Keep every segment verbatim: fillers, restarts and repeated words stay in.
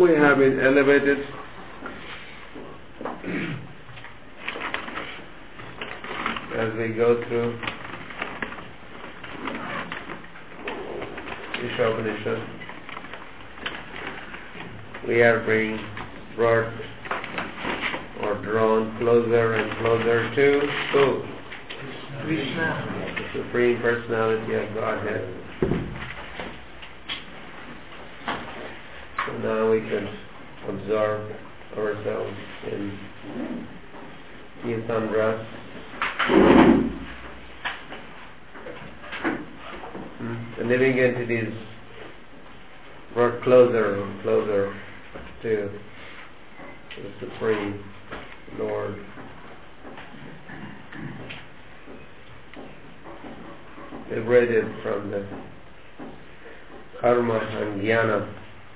we have been elevated as we go through Isha. We are being brought or drawn closer and closer to who? Krishna, the Supreme Personality of Godhead. So now we can observe ourselves in Yatandra. The living entities brought closer and closer to the Supreme Lord. Liberated from the karma and jnana.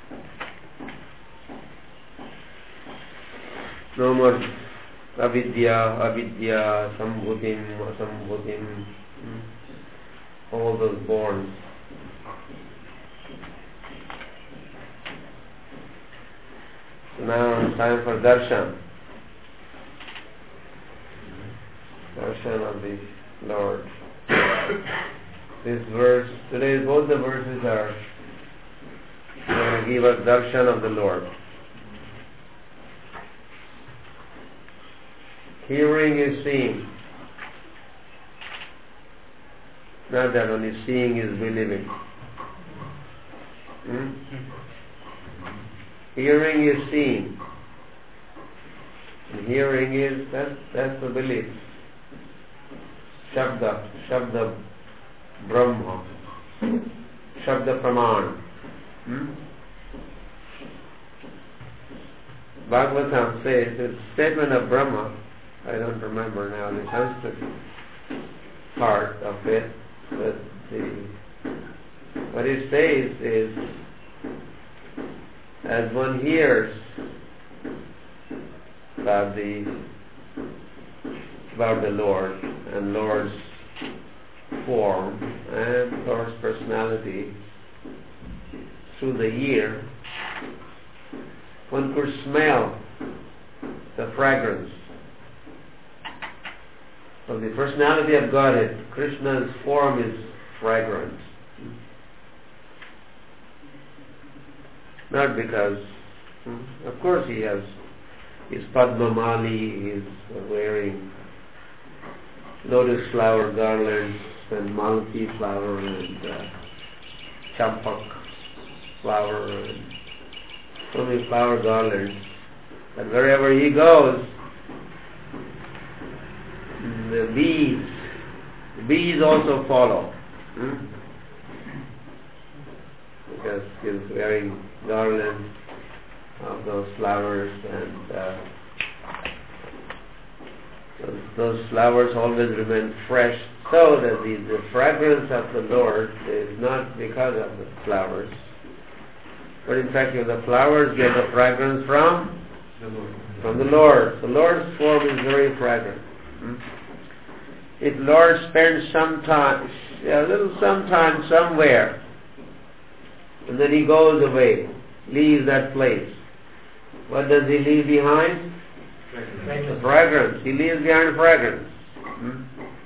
No more avidya, avidya, sambhutim, asambhutim, all those borns. So now it's time for darshan. Darshan of the Lord. This verse, today both the verses are going to give us darshan of the Lord. Hearing is seeing. Not that only seeing is believing. Hmm? Hearing is seeing. And hearing is, that's, that's the belief. Shabda, Shabda Brahma, Shabda Praman. Hmm? Bhagavatam says, it's a statement of Brahma, I don't remember now the Sanskrit part of it, but the, what it says is, as one hears about the about the Lord and Lord's form and Lord's personality through the ear, one could smell the fragrance of the personality of Godhead. Krishna's form is fragrant. Not because, of course he has his Padma Mali, he is wearing lotus flower garlands and malati flower and uh, champak flower and so many flower garlands. But wherever he goes, the bees, the bees also follow. Hmm? Because he is wearing garlands of those flowers and uh, those, those flowers always remain fresh, so that the, the fragrance of the Lord is not because of the flowers, but in fact the flowers get the fragrance from the Lord. From the Lord. The Lord's form is very fragrant. Hmm? If Lord spends some time, a little some time somewhere, and then he goes away, leaves that place, what does he leave behind? Fragrance. The fragrance. He leaves behind fragrance. Hmm?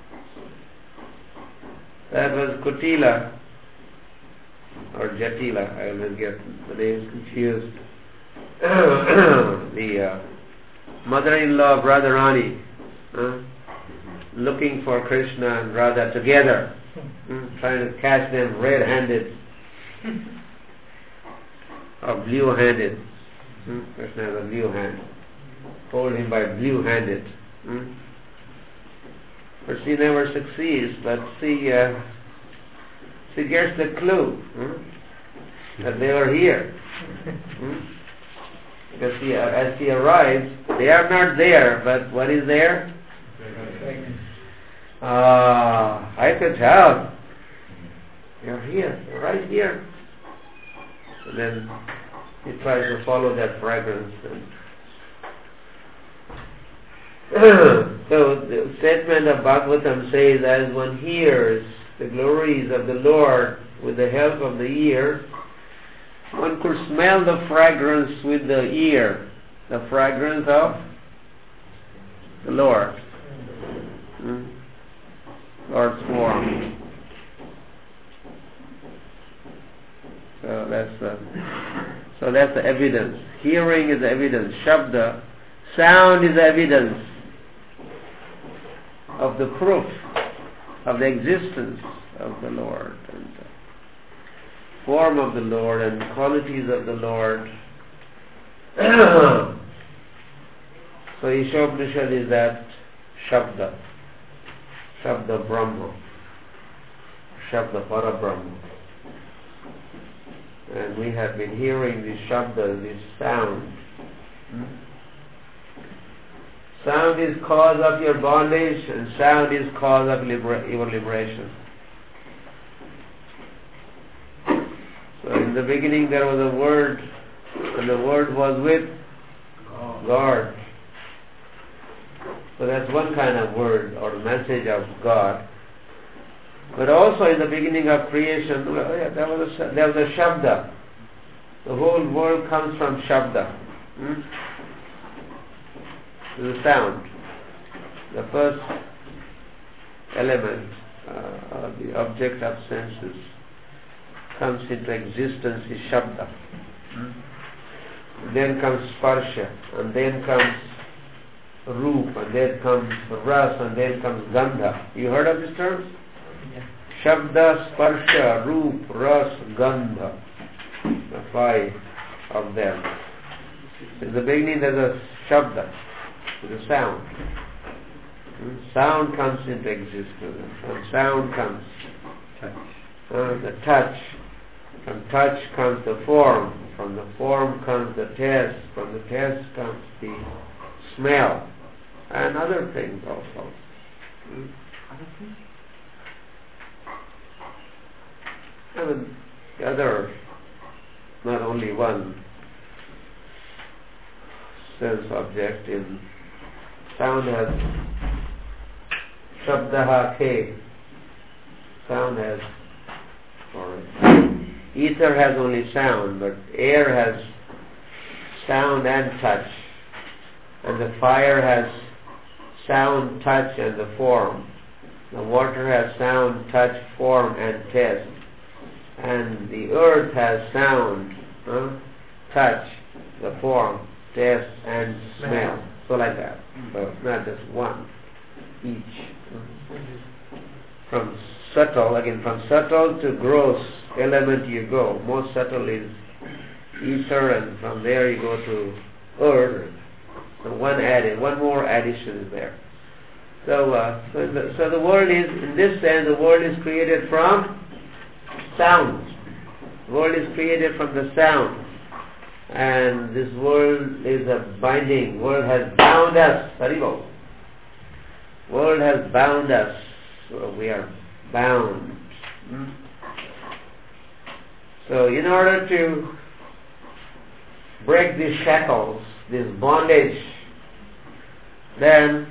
That was Kutila, or Jatila, I always get the names confused. the uh, mother-in-law of Radharani, huh? looking for Krishna and Radha together, hmm? trying to catch them red-handed or blue-handed. Hmm? Krishna has a blue hand. Hold him by blue-handed. Hmm? But she never succeeds, but she, uh, she gets the clue hmm? that they are here. Hmm? Because she, uh, as she arrives, they are not there, but what is there? Ah, uh, I could tell. You're here, you're right here. And then he tries to follow that fragrance. And so the statement of Bhagavatam says, as one hears the glories of the Lord with the help of the ear, one could smell the fragrance with the ear, the fragrance of the Lord, hmm? Lord's form. So that's the so that's the evidence. Hearing is evidence. Shabda, sound is evidence of the proof of the existence of the Lord and the form of the Lord and qualities of the Lord. So Ishopanishad is that Shabda, Shabda Brahma, Shabda Parabrahma. And we have been hearing these Shabdas, this sound. Hmm? Sound is cause of your bondage and sound is cause of libera- your liberation. So in the beginning there was a word and the word was with God. So that's one kind of word or message of God. But also in the beginning of creation, well, yeah, there was a there was a Shabda. The whole world comes from Shabda. Hmm? The sound. The first element, uh, or the object of senses, comes into existence is Shabda. Hmm? Then comes Sparsha, and then comes Roop, and then comes Ras, and then comes Gandha. You heard of these terms? Yeah. Shabda, Sparsha, Roop, Ras, Gandha. The five of them. In the beginning there's a Shabda, the sound. Hmm? Sound comes into existence. From sound comes touch. Uh, the touch. From touch comes the form. From the form comes the taste. From the taste comes the smell. And other things also. Hmm? Other things? I mean, the other, not only one sense object in sound has Shabdaha Ke. Sound has, or ether has only sound, but air has sound and touch. And the fire has sound, touch, and the form. The water has sound, touch, form, and taste. And the earth has sound, huh? touch, the form, taste, and smell. So like that. So it's not just one, each. From subtle, again, from subtle to gross element you go. Most subtle is ether, and from there you go to earth. So one added, one more addition is there. So, uh, so, the, so the world is, in this sense, the world is created from sound. The world is created from the sound. And this world is a binding. World has bound us. Haribo. World has bound us. So we are bound. Hmm? So in order to break these shackles, this bondage, then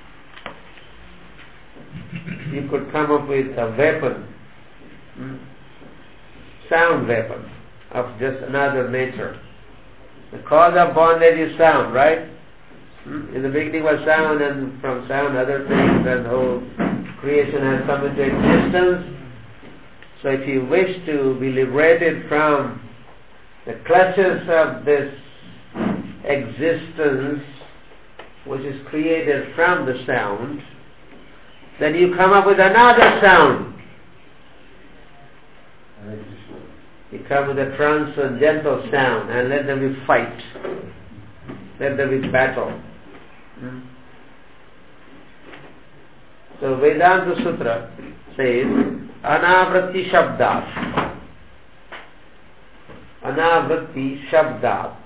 you could come up with a weapon, hmm? sound weapon of just another nature. The cause of bondage is sound, right? Hmm? In the beginning was sound, and from sound other things, and the whole creation has come into existence. So if you wish to be liberated from the clutches of this existence, which is created from the sound, then you come up with another sound. You come with a transcendental sound, and let there be fight. Let there be battle. Hmm? So Vedanta Sutra says, Anavritti Shabdat. Anavritti Shabdat.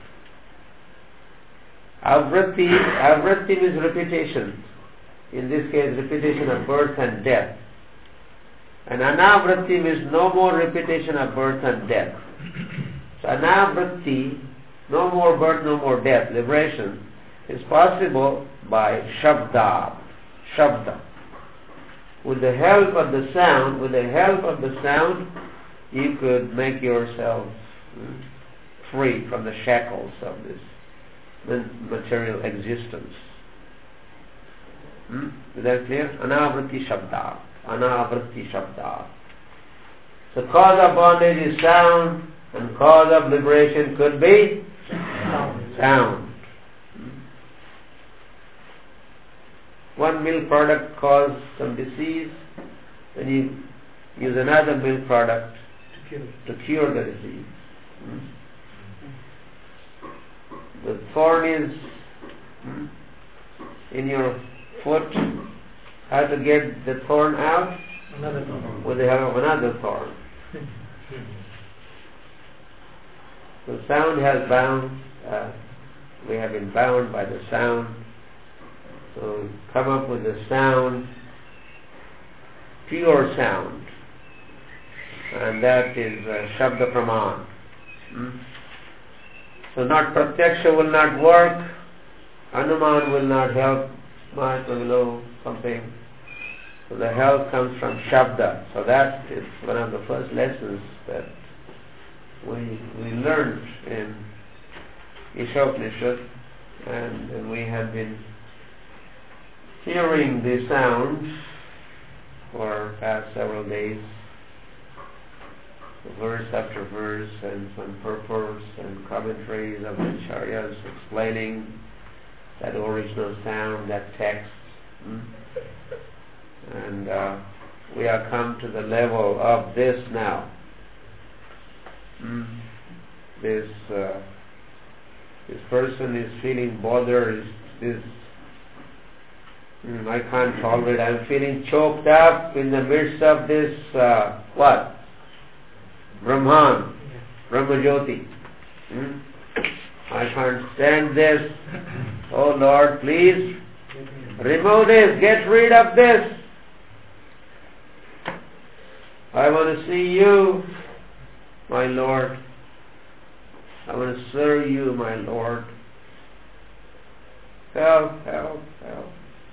Avritti, avritti means repetition. In this case, repetition of birth and death. And anavritti means no more repetition of birth and death. So anavritti, no more birth, no more death, liberation, is possible by Shabda. Shabda. With the help of the sound, with the help of the sound, you could make yourself hmm, free from the shackles of this material existence. Hmm? Is that clear? Anavritti Shabda. Anavritti Shabda. So cause of bondage is sound, and cause of liberation could be sound. sound. One milk product causes some disease, then you use another milk product to cure, to cure the disease. Hmm? The thorn is hmm, in your foot. How to get the thorn out? Another thorn. With the help of another thorn. So sound has bound. Uh, we have been bound by the sound. So come up with a sound, pure sound, and that is uh, Shabda Praman. Hmm? So not Pratyaksha will not work, Anuman will not help much, or below something. So the help comes from Shabda. So that is one of the first lessons that we we learned in Ishopanishad, and, and we have been hearing the sounds for past several days, verse after verse, and some purports and commentaries of the acharyas explaining that original sound, that text. Hmm? And uh, we are come to the level of this now. Hmm? This uh, this person is feeling bothered. This Hmm, I can't tolerate. I'm feeling choked up in the midst of this, uh, what? Brahman, Brahmajyoti. Hmm? I can't stand this. Oh Lord, please remove this, get rid of this. I want to see you, my Lord. I want to serve you, my Lord. Help, help, help.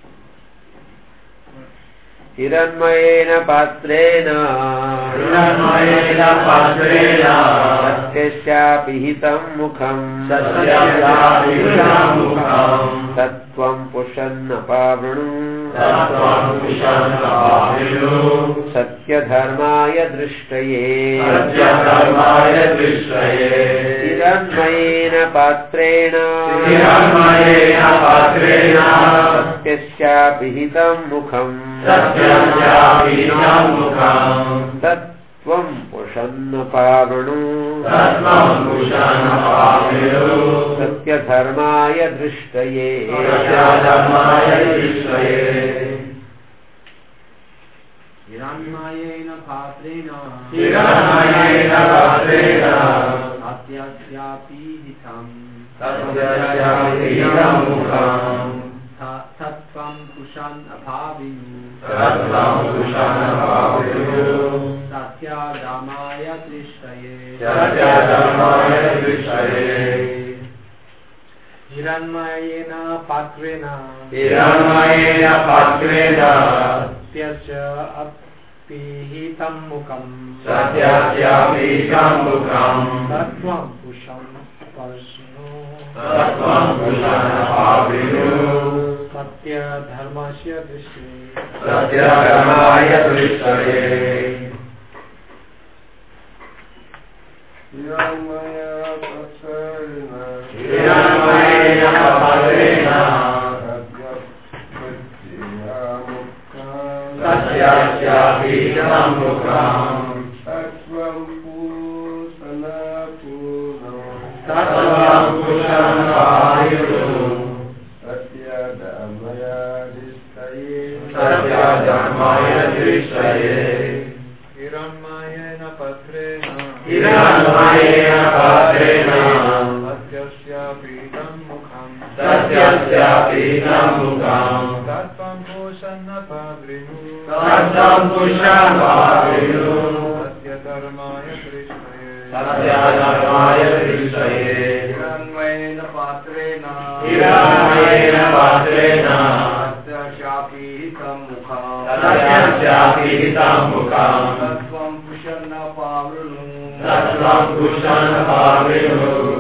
Hiranmayena patrena Hiranmayena patrena Satyasya pihitam mukham Satyasya pihitam mukham Tattvam pushanna pavranu Tattvam pushanna pavranu Satya dharmaya drishtaye Satya dharmaya drishtaye Hiranmayena patrena Hiranmayena patrena Satyasya pihitam mukham Satyasya mukham Tattvam pushanna pavranu Tattvam pushanna pavranu Satya dharmaya drishtaye Satya dharmaya drishtaye Hiranmayena patrena Hiranmayena patrena Satyasya pihitam Satyasya pihitam mukham Tattvam pushanna pavranu Tattvam pushanna pavranu Satya dharmaya drishtaye Satya dharmaya drishtaye Hiranmayena patrena Hiranmayena patrena Satyasya pihitam mukham Satyasya pihitam mukham Tattvam pushanna pavranu Tattvam pushanna pavranu Satya dharmasya drishtaye Satya dharmaya drishtaye Hiranmayena patrena Hiranmayena patrena Satyasya pihitam mukham Tattvam pushanna pavranu Tattvam pushanna pavranu Satya dharmaya drishtaye Hiranmayena patrena Hiranmayena patrena Satyasya pihitam mukham Satyasya pihitam mukham Tattvam pushanna pavranu Tattvam pushanna pavranu Satya dharmaya drishtaye Satya dharmaya drishtaye Hiranmayena patrena Hiranmayena patrena Satyasya pihitam mukham Satyasya pihitam mukham Tattvam pushanna pavranu Tattvam pushanna pavranu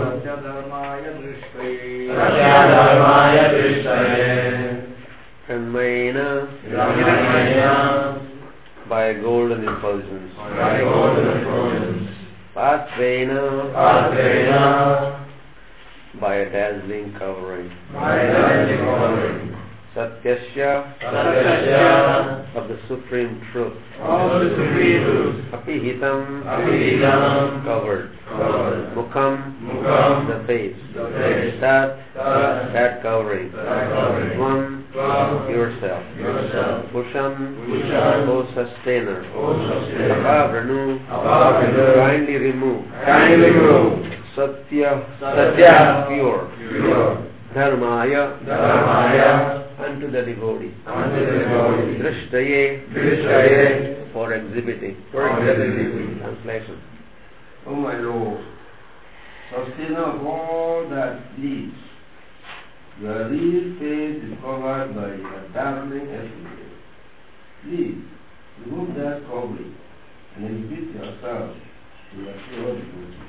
Dharmaya Drishtaye Satya Dharmaya Drishtaye Hiranmayena Hiranmayena by golden effulgence by golden effulgence Patrena Patrena by a dazzling covering by a dazzling covering Satyasya Satyasya of the supreme truth of the supreme truth Apihitam Apihitam covered covered Mukham Mukham the face the face Tat Tat that covering that covering Tvam Tvam yourself yourself Pusham Pusham O sustainer O sustainer Apavranu Apavranu kindly remove kindly remove Satya Satya pure pure Dharmaya Dharmaya unto the devotee unto the devotee Drishtaye Drishtaye for exhibiting for exhibiting. Translation. O my Lord, sustainer of all that lives, your real face is covered by a dazzling effulgence. Please, remove that covering and exhibit yourself to your pure devotee.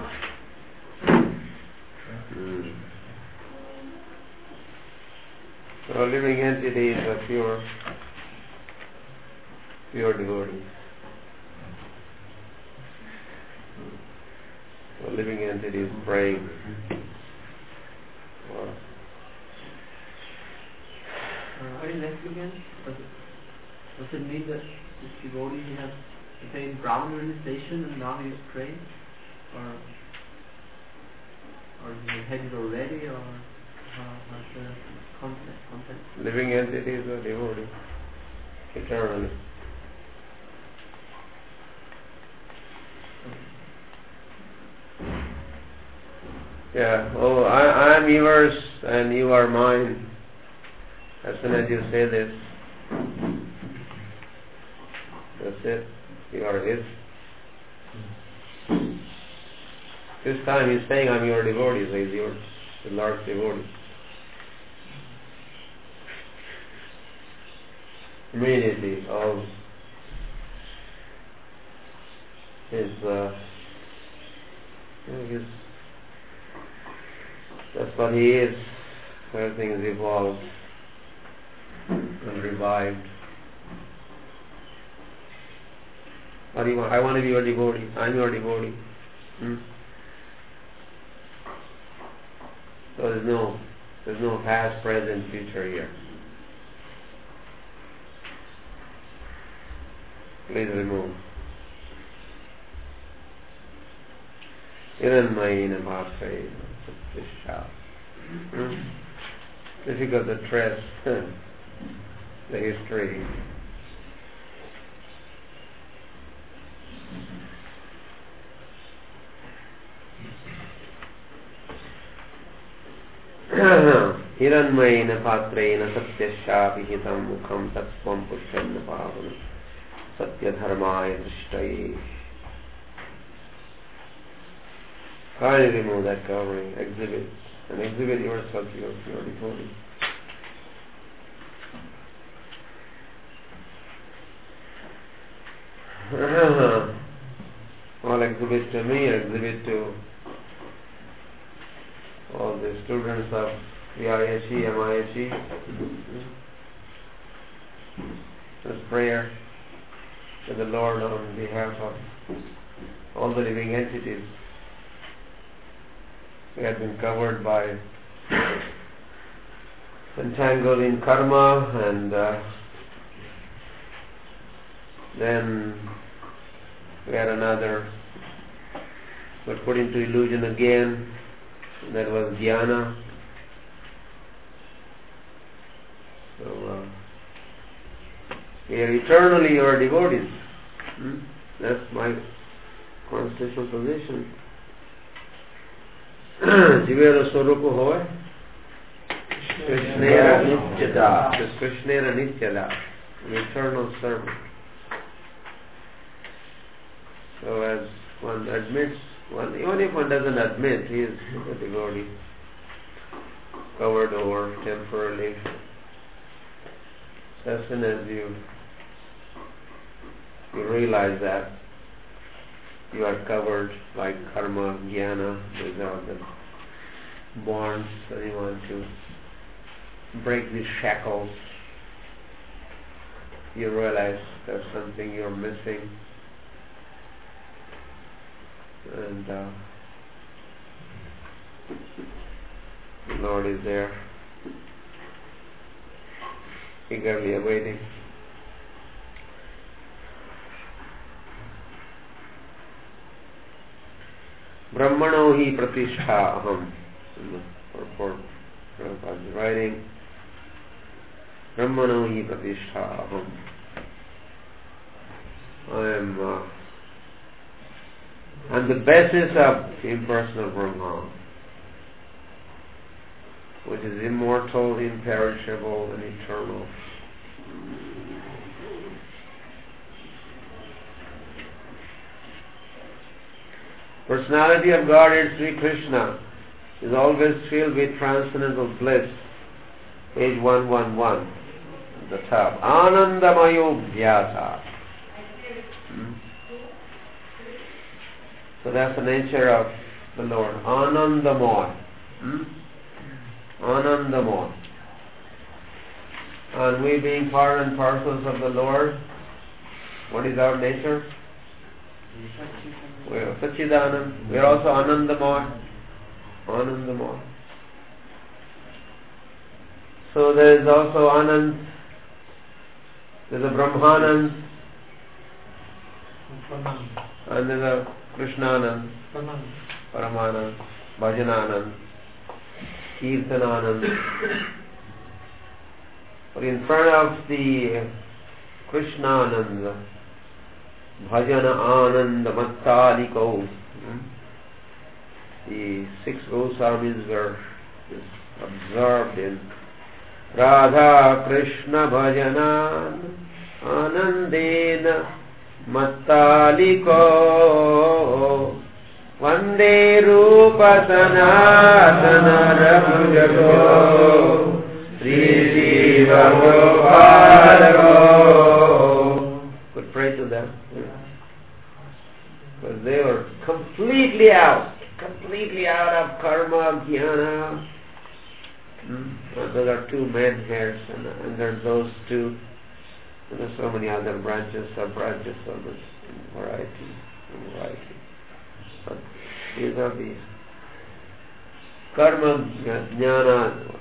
Mm. So living entities are pure, pure devotees. So living entities praying for Uh, what is next again? Does it, does it mean that this devotee he has attained Brahman realization and now he is praying? Or or he had it already, or how, what's the context? context? living entities are devotees eternally. Yeah, oh, I, I am yours and you are mine. As soon as you say this, that's it. You are his. This time he's saying, I'm your devotee, so he's yours, the Lord's devotee. Immediately, all his, uh, his, that's what he is. Everything is evolved and revived. What do you want? I want to be your devotee. I'm your devotee. Hmm? So there's no, there's no past, present, future here. Please remove. Hiranmayena Bhakti Satyasya. Difficult to trace the history. Hiranmayena Patrena Satyasya Vihitam Mukham Tatsvam Pushyanna Pavanam Satya Dharmaya Drishtaye. Kindly remove that covering, exhibit, and exhibit yourself to your pure devotee. All exhibit to me, exhibit to all the students of V I S E, M I S E. This prayer to the Lord on behalf of all the living entities. We have been covered by, entangled in karma, and uh, then we had another, but put into illusion again. That was jnana. So uh, we are eternally your devotees. Hmm? That's my constitutional position. Jivera Swarupa Hoy Krishnera Nityada. Krishnera Nityada, an eternal servant. So as one admits, one, even if one doesn't admit, he is a devotee, covered over temporarily. So as soon as you you realize that you are covered by karma, jnana, these are the bonds, and you want to break these shackles. You realize there's something you're missing, and uh, the Lord is there, eagerly awaiting. Brahmano hi pratishtha aham. For Prabhupada writing, Brahmano hi pratishtha aham. I am uh, on the basis of impersonal Brahman, which is immortal, imperishable, and eternal. Personality of Godhead Sri Krishna is always filled with transcendental bliss. Page one eleven, at the top. Anandamayo Vyasa. Hmm? So that's the nature of the Lord. Anandamoy. Hmm? Anandamoy. And we being part and parcels of the Lord, what is our nature? We are Sachidanand. We are also Anandamoy. Anandamoy. So there is also Anand. There is a Brahmanand. And there is a Krishnanand. Paramanand. Bhajananand. Kirtananand. But in front of the Krishnanand, Bhajana Ananda Mattaliko, the six Goswamis were observed in Radha Krishna Bhajanan Anandena Mattaliko Vande Rupa Sanatana Rabujago Sri Shiva Gopalago. Could pray to them. Because they were completely out, completely out of karma, jnana. Hmm? Those are two main hairs, and, and there are those two. And there's so many other branches, sub-branches, so much variety, variety. But these are the karma, jnana,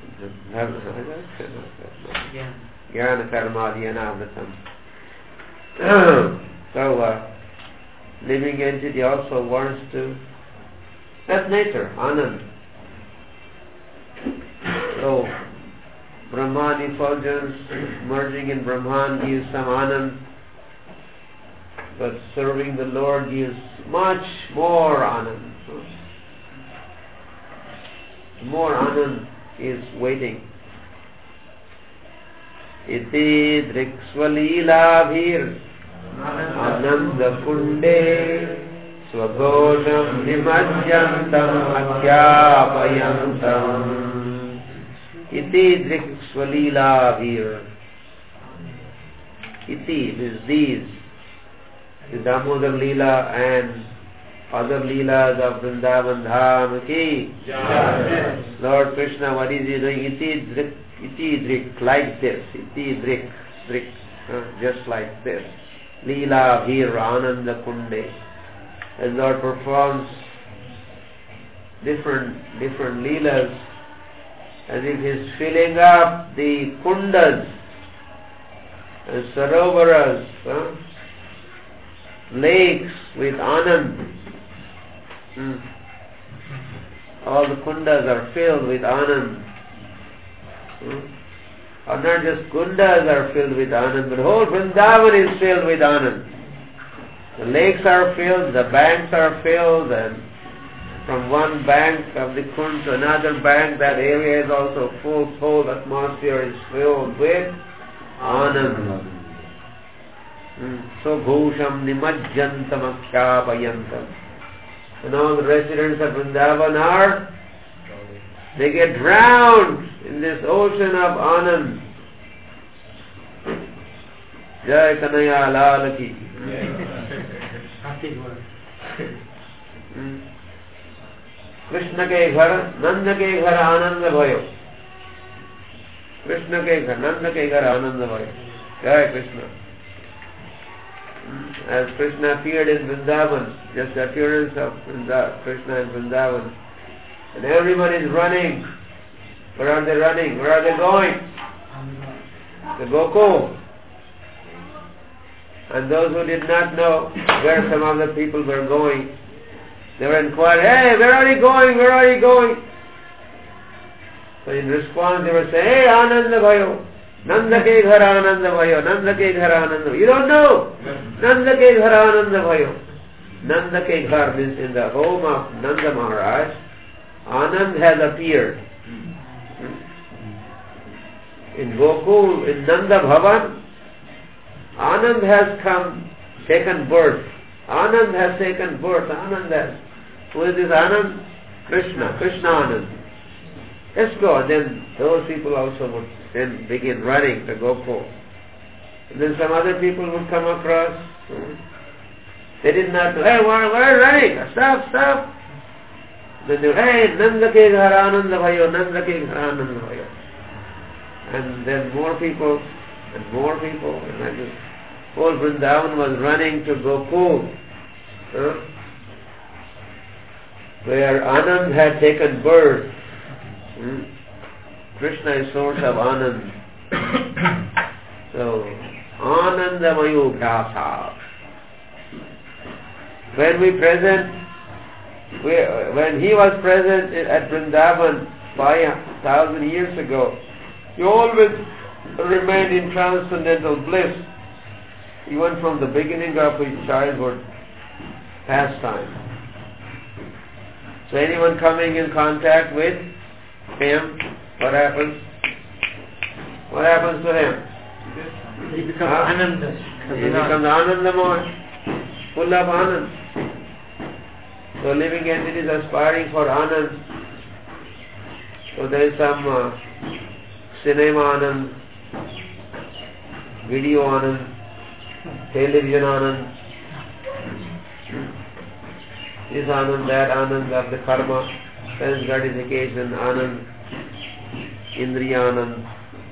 jnana, karma, jnana, amritam. So, uh, living entity also wants to, that's nature, Anand. So, Brahman effulgence, merging in Brahman gives some Anand, but serving the Lord gives much more Anand. More Anand is waiting. Iti driksvalilabhir Ananda Kunde Swaghosham Nimajyantam Akhyapayantam Iti Driksvalilabhir. Iti is these, the Damodar Leela and other Leelas of Vrindavan Dham ki. Lord Krishna, what is he doing? Iti Drik, Iti Drik, like this. Iti Drik, Drik, uh, just like this. Leela Bhir Ananda Kunde. And Lord performs different different leelas as if he is filling up the kundas and sarovaras, huh? lakes with Anand. Hmm. All the kundas are filled with Anand. Hmm. Or not just kundas are filled with Anand, but whole Vrindavan is filled with Anand. The lakes are filled, the banks are filled, and from one bank of the Kund to another bank, that area is also full, whole atmosphere is filled with Anand. So Ghosham Nimajjantam Akhyapayantam. And all the residents of Vrindavan are, they get drowned in this ocean of Anand. Jai Kanaya Lal ki. Krishna के घर नंद के घर आनंद भयो, कृष्ण के घर नंद के घर आनंद भयो. Jai Krishna. As Krishna appeared in Vrindavan, just the appearance of Vrinda, Krishna in Vrindavan, and everyone is running. Where are they running? Where are they going? To Gokul. And those who did not know where some of the people were going, they were inquiring, hey, where are you going? Where are you going? So in response they were saying, hey, Ananda Bhayo, Nanda ke ghar Ananda Bhayo, Nanda ke ghar Ananda Bhayo. You don't know? Nanda ke ghar Ananda Bhayo. Nanda ke ghar means in the home of Nanda Maharaj, Anand has appeared. In Gokul, in Nanda Bhavan, Anand has come, taken birth. Anand has taken birth. Anand has. Who is this Anand? Krishna. Krishna Anand. Let's go. And then those people also would then begin running to Gokul. And then some other people would come across. They did not know, hey, where, where are you running? Stop, stop. Then they would, hey, Nanda ke ghar Ananda Bhayo, Nanda ke ghar Ananda Bhayo. And then more people, and more people, and like this. Whole Vrindavan was running to Gokul, huh? Where Anand had taken birth. Hmm? Krishna is source of Anand. So, Anandamayu Bhyasa. When we present, we, when he was present at Vrindavan five thousand years ago, he always remained in transcendental bliss, even from the beginning of his childhood pastime. So anyone coming in contact with him, what happens? What happens to him? He becomes huh? Ananda. He becomes Anandamoy, full of Anand. So living entities aspiring for Anand. So there is some uh, cinema Anand, video Anand, television Anand, this Anand, that Anand of the karma, sense gratification Anand, Indriya Anand,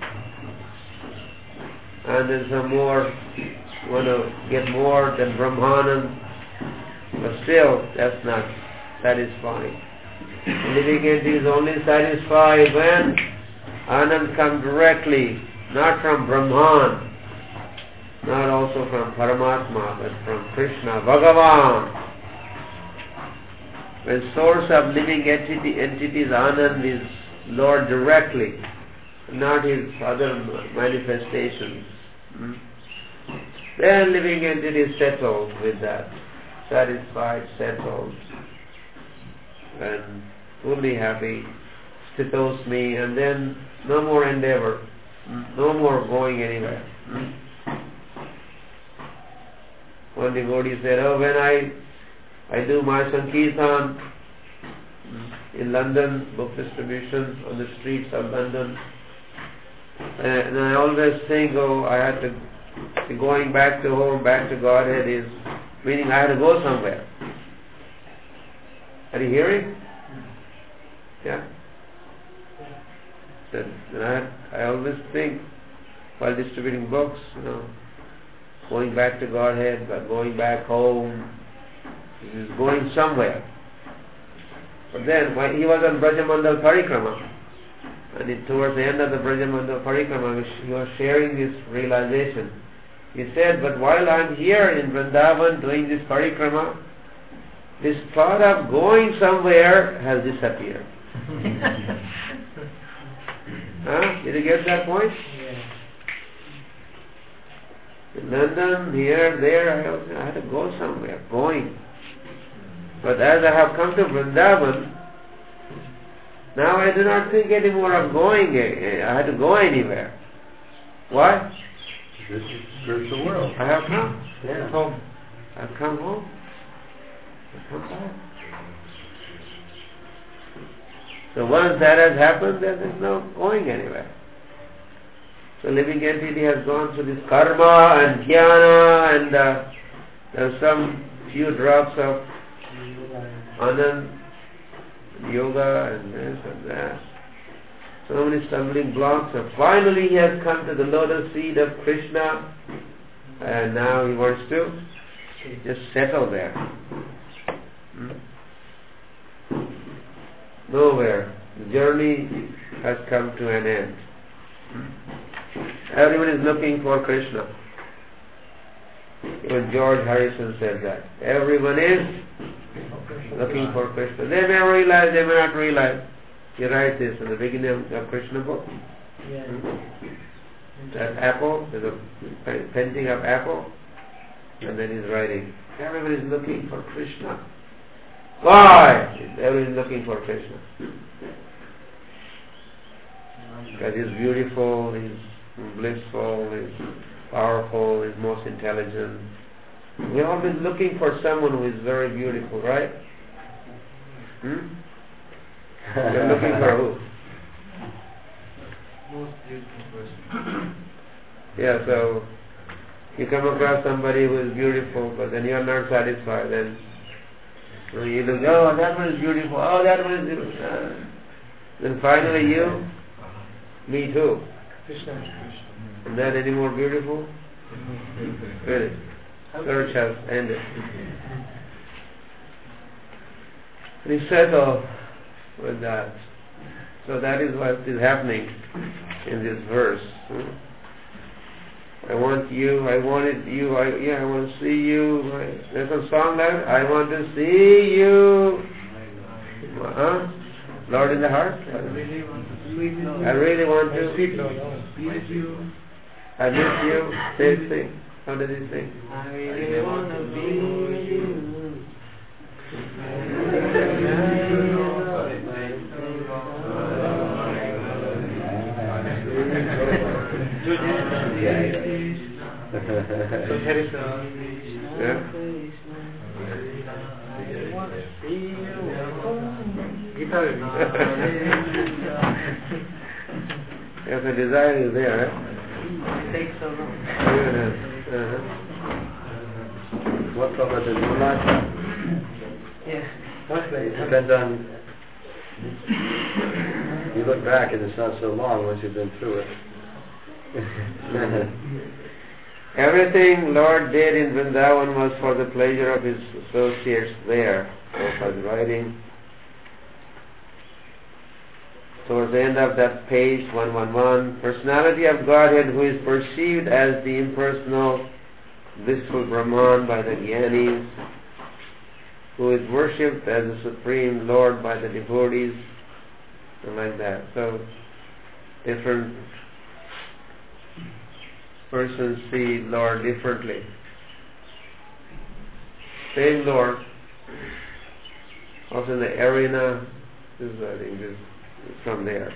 and then some more, want to get more than Brahmanand, but still that's not satisfying. Living entity is only satisfied when Anand comes directly, not from Brahman, not also from Paramatma, but from Krishna, Bhagavan. When source of living entity, entities Anand is Lord directly, not his other manifestations. Hmm? Then living entity is settled with that, satisfied, settled, and fully happy, stithosmi, and then no more endeavor, no more going anywhere. One devotee said, oh, when I I do my Sankirtan in London, book distribution on the streets of London, and I always think, oh, I had to, going back to home, back to Godhead is, meaning I had to go somewhere. Are you hearing? Yeah. And I, I always think, while distributing books, you know, going back to Godhead, but going back home, he is going somewhere. But then, while he was on Brajamandal Parikrama, and it, towards the end of the Brajamandal Parikrama, he was sharing this realization. He said, but while I am here in Vrindavan doing this Parikrama, this thought of going somewhere has disappeared. Huh? Did you get that point? Yeah. In London, here, there, I, was, I had to go somewhere, going. But as I have come to Vrindavan, now I do not think anymore of going. I had to go anywhere. Why? This is spiritual world. I have come. Yeah. Home. I've come home. I've come back. So once that has happened, then there is no going anywhere. So living entity has gone through this karma and jnana, and uh, there are some few drops of Anand, yoga and this and that. So many stumbling blocks. And finally he has come to the lotus feet of Krishna, and now he wants to just settle there. Hmm? Nowhere. The journey has come to an end. Hmm? Everyone is looking for Krishna. Even George Harrison said that. Everyone is looking for Krishna. They may realize, they may not realize. He writes this in the beginning of the Krishna book. Yeah. Hmm? That apple, there's a painting of apple, and then he's writing, everyone is looking for Krishna. Why? Everyone is looking for Krishna. Because he's beautiful, he's blissful, he's powerful, he's most intelligent. We're always looking for someone who is very beautiful, right? Hmm? You're looking for who? Most beautiful person. Yeah, so you come across somebody who is beautiful, but then you are not satisfied. Then so you look, oh, that one is beautiful. Oh, that one is beautiful. Uh, then finally you, me too. And then any more beautiful? Really? Search has ended. And he settled with that. So that is what is happening in this verse. Hmm? I want you, I wanted you, I, yeah, I want to see you. I, there's a song there, I want to see you. Uh-huh. Lord in the heart? I really want to sweet love. I really want to. Sweet love. Miss you. I miss you. Say, sing. How does he sing? I really want to be with you. So there is a, yeah. Guitar. Yes, the desire is there, eh? It takes so long. Uh-huh. What Prabhupada does you like? Yeah. Depends on, you look back and it's not so long once you've been through it. Everything Lord did in Vrindavan was for the pleasure of his associates there. Prabhupada writing. Towards the end of that page, one eleven, personality of Godhead who is perceived as the impersonal, blissful Brahman by the Jnanis, who is worshipped as the Supreme Lord by the devotees, and like that. So, different persons see Lord differently. Same Lord, also in the arena, this is, I think, this from there.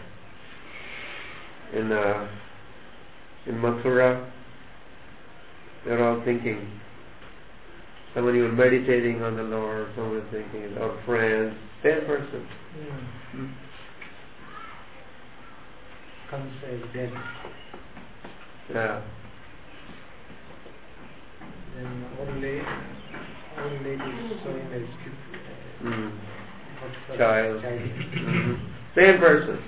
In uh, in Mathura, they're all thinking. Someone you were meditating on the Lord, someone was thinking, our friends, same person. Yeah. Hmm. Comes as dead. Yeah. And old lady, old lady is showing as uh, Mm. what's the- Child. child. Mhm. Same person.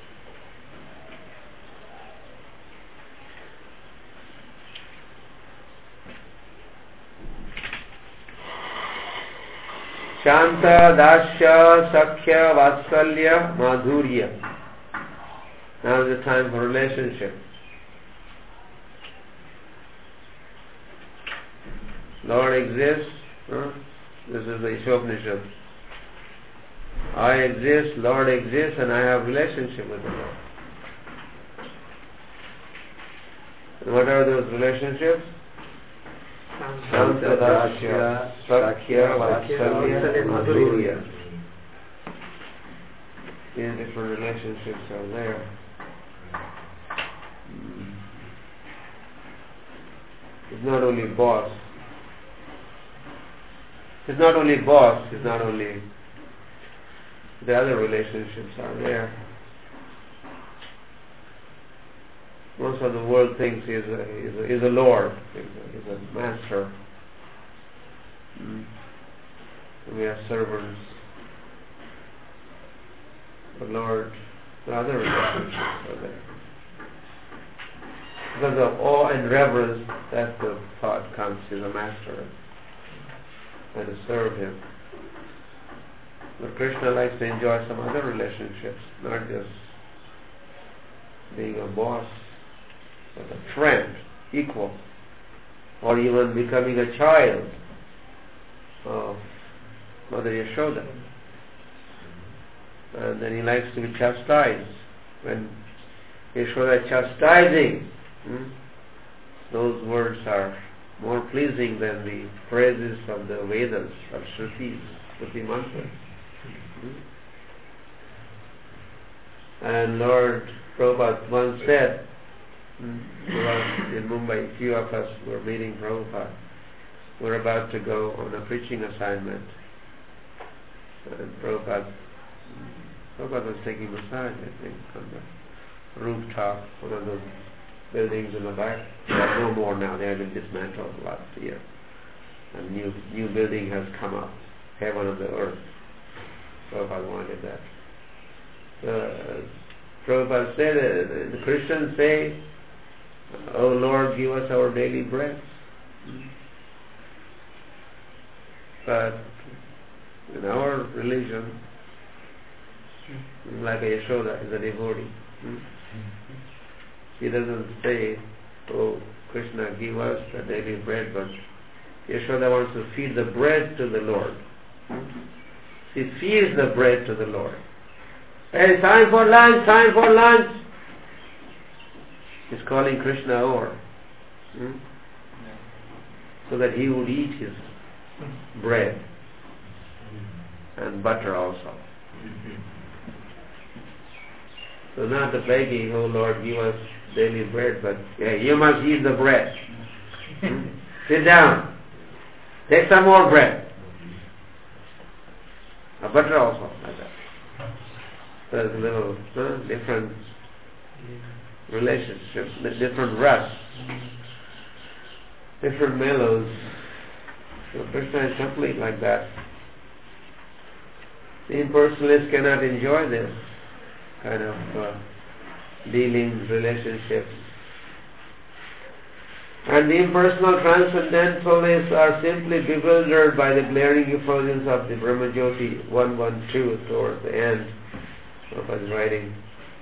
Shanta, Dasya, Sakhya, Vatsalya, Madhurya. Now is the time for relationship. Lord exists. Huh? This is the Ishopanishad. I exist, Lord exists, and I have relationship with the Lord. And what are those relationships? Shanta, Dasya, Sakhya, Vatsalya, Madhurya. These different relationships are there. It's not only boss. It's not only boss, it's not only the other relationships are there. Most of the world thinks he's a, he's a, he's a lord, he's a, he's a master. Mm. We are servants. the Lord, the other relationships are there. Because of awe and reverence, that the thought comes to the Master and to serve Him. But Krishna likes to enjoy some other relationships, not just being a boss, but a friend, equal, or even becoming a child of Mother Yashoda. And then he likes to be chastised. When Yashoda chastising, hmm, those words are more pleasing than the phrases of the Vedas, of Shrutis, Shruti mantras. Hmm. And Lord Prabhupada once said, hmm, in Mumbai, a few of us were meeting Prabhupada. We're about to go on a preaching assignment. And Prabhupada, Prabhupada was taking massage, I think, on the rooftop, one of those buildings in the back. There are no more now. They have been dismantled last year. A new new building has come up, heaven on the earth. Prabhupada wanted that. Uh, Prabhupada said, uh, the Christians say, "Oh Lord, give us our daily bread." But in our religion, like a Yashoda is a devotee. Hmm? She doesn't say, "Oh Krishna, give us the daily bread," but Yashoda wants to feed the bread to the Lord. Hmm? She feeds the bread to the Lord. Hey, time for lunch, time for lunch. She's calling Krishna over, hmm? so that he would eat his bread and butter also. So not the begging, "Oh Lord, give us daily bread," but yeah, you must eat the bread. Hmm? Sit down. Take some more bread. A butter also, like that. So there's a little huh, different relationships, different rusts, different mellows. So Krishna is complete like that. The impersonalists cannot enjoy this kind of uh, dealings, relationships. And the impersonal transcendentalists are simply bewildered by the glaring effulgence of the Brahmajyoti one twelve towards the end of his writing.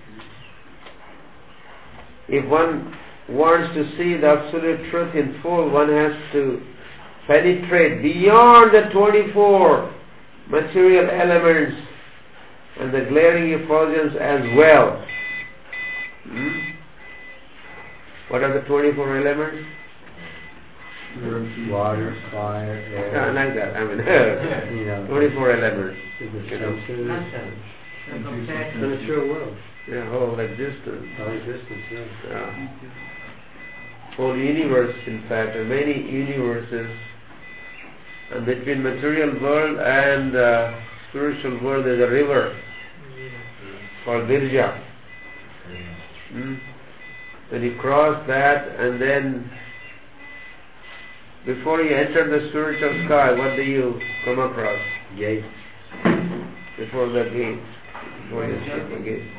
If one wants to see the absolute truth in full, one has to penetrate beyond the twenty-four material elements and the glaring effulgence as well. Hmm? What are the twenty-four elements? Water, fire, air. Yeah, like that. I mean, you know, twenty-four elements. senses, the material world. Yeah, whole existence. Our existence, yeah. Yeah. Whole universe, in fact, and many universes. And between material world and uh, spiritual world, there's a river called Virja. Hmm? When you cross that, and then before you enter the spiritual sky, what do you come across? Gate. Before the gate. Before you see the gate.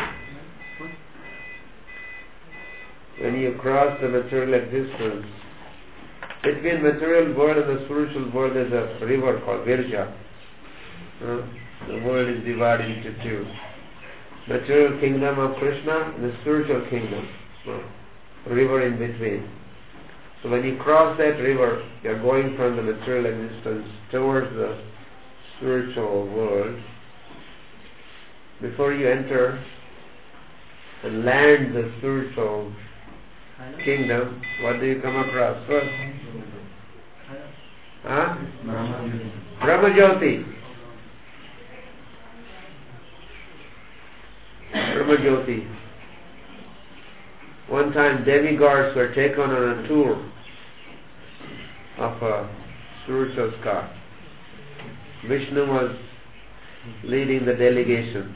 When you cross the material existence, between material world and the spiritual world there's a river called Virja. Uh, the world is divided into two. Material kingdom of Krishna and the spiritual kingdom. Uh, river in between. So when you cross that river, you're going from the material existence towards the spiritual world. Before you enter and land the spiritual kingdom, what do you come across first? Huh? Brahmajyoti. Brahmajyoti. One time demigods were taken on a tour of a spiritual sky. Vishnu was leading the delegation.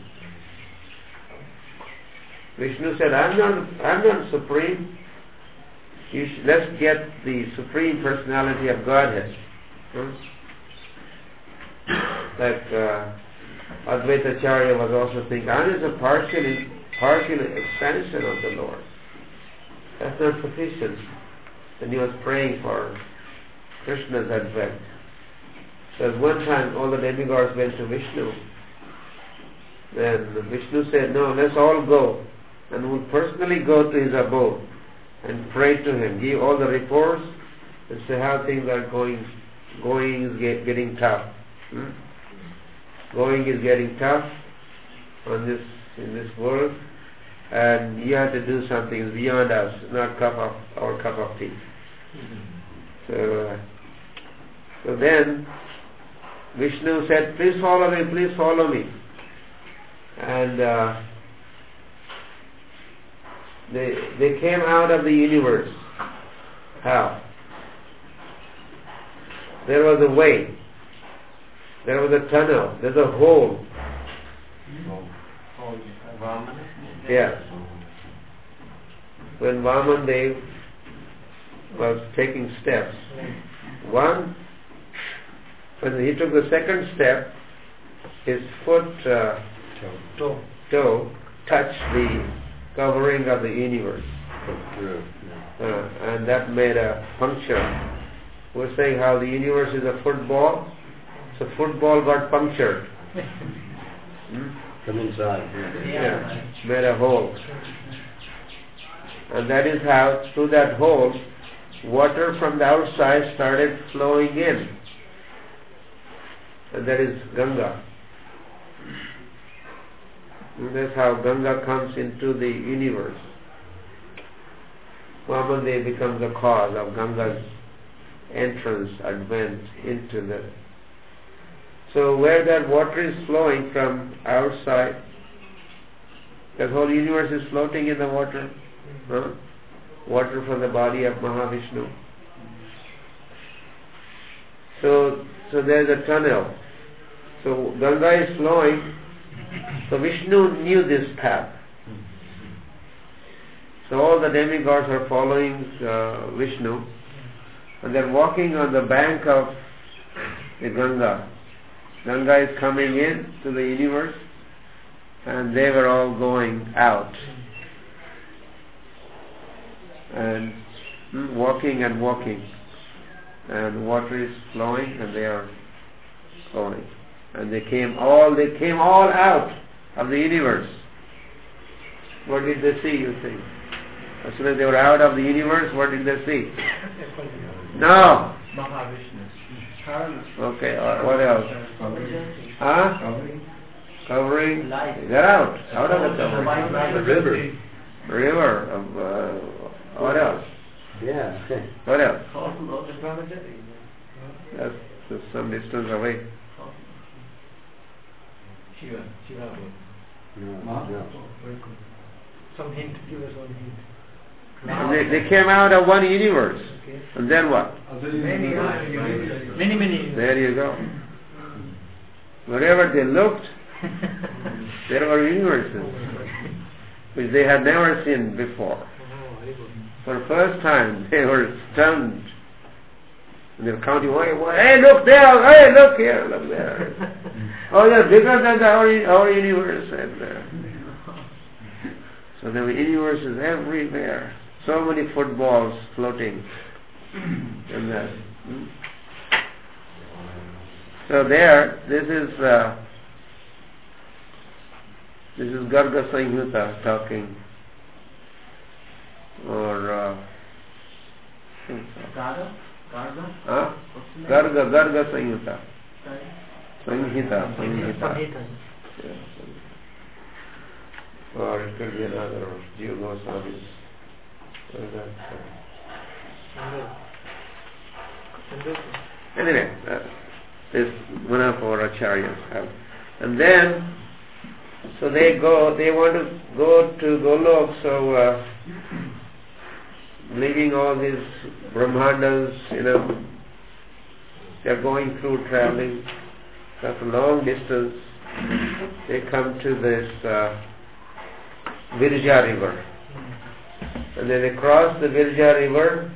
Vishnu said, I'm not, I'm not supreme. You should, let's get the Supreme Personality of Godhead. Huh? Like uh, Advaita Acharya was also thinking, I is a partial, partial expansion of the Lord. That's not sufficient. And he was praying for Krishna's advent. Because one time all the demigods went to Vishnu. Then Vishnu said, no, let's all go. And we'll personally go to his abode and pray to him, give all the reports and say how things are going. Going is get, getting tough. Hmm? Going is getting tough on this in this world, and you have to do something beyond us, not cup of our cup of tea. Mm-hmm. So, uh, so then Vishnu said, "Please follow me, please follow me," and uh, they they came out of the universe. How? There was a way. There was a tunnel. There's a hole. Yeah. When Vaman Dev was taking steps, one, when he took the second step, his foot, uh, toe. toe, touched the covering of the universe, uh, and that made a puncture. We're saying how the universe is a football. So football got punctured. Hmm? From inside. Yeah. yeah. Made a hole. And that is how, through that hole, water from the outside started flowing in. And that is Ganga. And that's how Ganga comes into the universe. Vaman becomes the cause of Ganga's entrance, advent into the... So where that water is flowing from outside, the whole universe is floating in the water. Huh? Water from the body of Mahavishnu. So, so there is a tunnel. So Ganga is flowing. So Vishnu knew this path. So all the demigods are following uh, Vishnu, and they're walking on the bank of the Ganga. Ganga is coming in to the universe, and they were all going out. And mm, walking and walking. And water is flowing, and they are going. And they came all, they came all out of the universe. What did they see, you think? As soon as they were out of the universe, what did they see? No. Okay, uh, what else? Huh? Covering. Covering. They're out. Out of the covering. The river. River. Of, uh, what else? Yeah. Okay. What else? That's, that's some distance away. Shiva. Shiva. No, no. Some hint. Give us one hint. They, they came out of one universe. Okay. And then what? Many, many, many. There you go. Wherever they looked, there were universes which they had never seen before. For the first time, they were stunned. And they were counting, hey, look there, hey, look here, look there. Oh, they're bigger than our, our universe. And, uh, so there were universes everywhere. So many footballs floating in that. So there, this is uh, this is Garga Samhita talking, or uh, Garga, Garga, huh? Garga, Garga Samhita, Samhita, Samhita. Yeah. Or it could be another Jiva Goswami's. Anyway, uh, this one of our acharyas have. And then, so they go, they want to go to Golok, so uh, leaving all these Brahmandas, you know, they're going through traveling, after a long distance, they come to this uh, Virja river. And then they crossed the Virja river,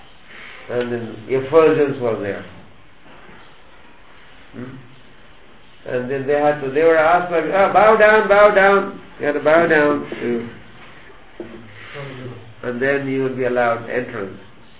and then effulgence was there. Hmm? And then they had to, they were asked like, oh, bow down, bow down. You had to bow down to, and then you would be allowed entrance.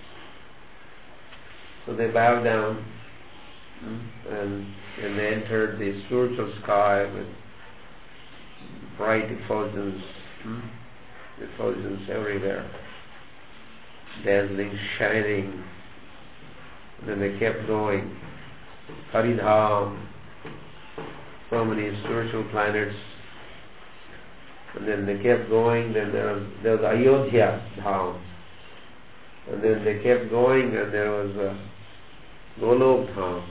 So they bowed down, and, and they entered the spiritual sky with bright effulgence, effulgence everywhere, dazzling, shining. And then they kept going. Haridham, so many spiritual planets. And then they kept going. Then there was, there was Ayodhya Dham. And then they kept going, and there was uh, Golok Dham.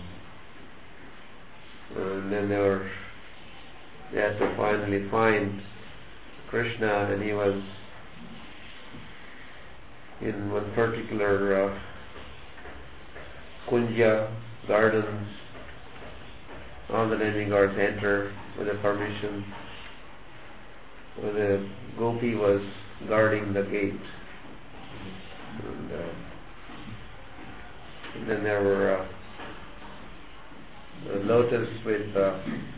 And then they were, they had to finally find Krishna, and he was in one particular uh, Kunja gardens. All the demigods enter with a permission. Where the gopi was guarding the gate. And, uh, and then there were uh, a lotus with uh,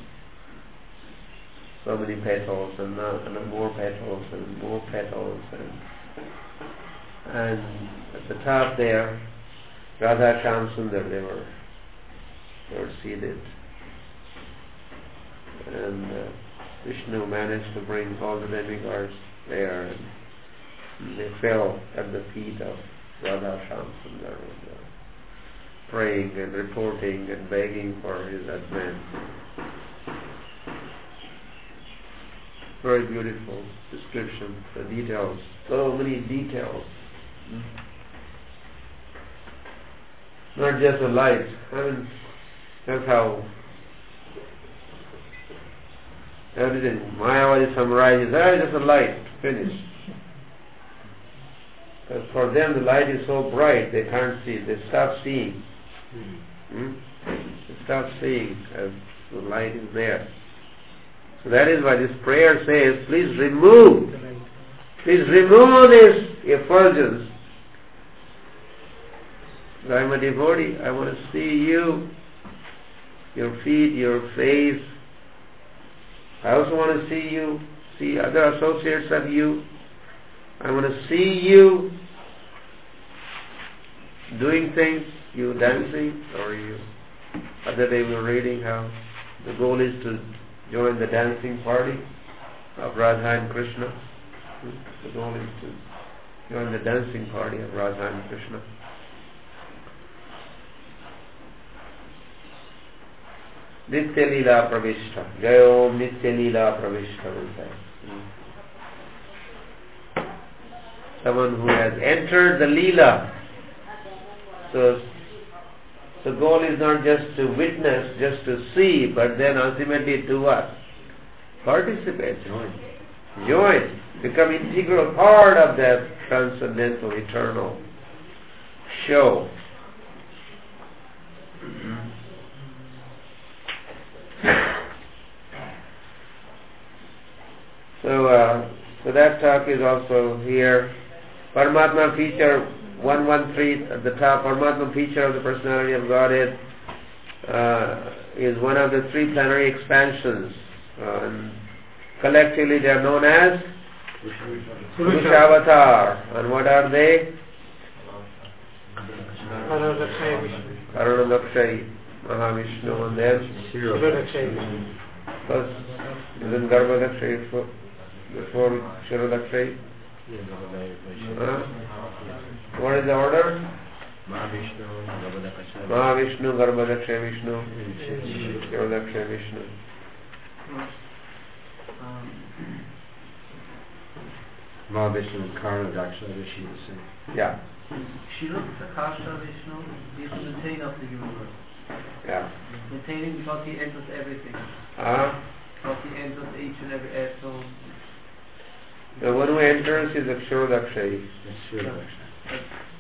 so many petals, and, uh, and more petals, and more petals, and, and at the top there, Radha Shyam Sundar, they were, they were seated, and uh, Vishnu managed to bring all the demigods there, and, and they fell at the feet of Radha Shyam Sundar, and, uh, praying and reporting and begging for his advent. Very beautiful description, the details, so many details. Not just a light. I mean, that's how everything Mayavadi summarizes. Ah, just a light, finished. Because for them the light is so bright they can't see. They stop seeing. Hmm? They stop seeing as the light is there. So that is why this prayer says, please remove, please remove this effulgence. I am a devotee, I want to see you, your feet, your face. I also want to see you, see other associates of you. I want to see you doing things, you dancing, or you. Other day we were reading how the goal is to join the dancing party of Radha and Krishna. The goal is to join the dancing party of Radha and Krishna. Nitya Leela Pravishta. Jai Om Nitya Leela Pravishta. Someone who has entered the Leela. So the goal is not just to witness, just to see, but then ultimately to what? Participate. Join. Join. Become integral part of that transcendental, eternal show. So, uh, so that talk is also here. Paramatma feature one one three at the top. Paramatma feature of the personality of Godhead uh, is one of the three plenary expansions. Uh, and collectively they are known as Purushavatar. And what are they? Arunadakshayi, Mahavishnu, and then Shirodakshai. first isn't Garbhadakshayi before, before Shirodakshai? Huh? What is the order? Mahavishnu, Garbhadakshayi. Mahavishnu, Garbhadakshayi Vishnu, Shirodakshai Vishnu. Mahavishnu, Karanadakshayi Vishnu, the same. Yeah. Shirodakasha Vishnu is the maintainer of the universe. Yeah. Maintaining because he enters everything. Uh, Because he enters each and every atom. the one who enters is Shirodakshai. That's Shirodakshai.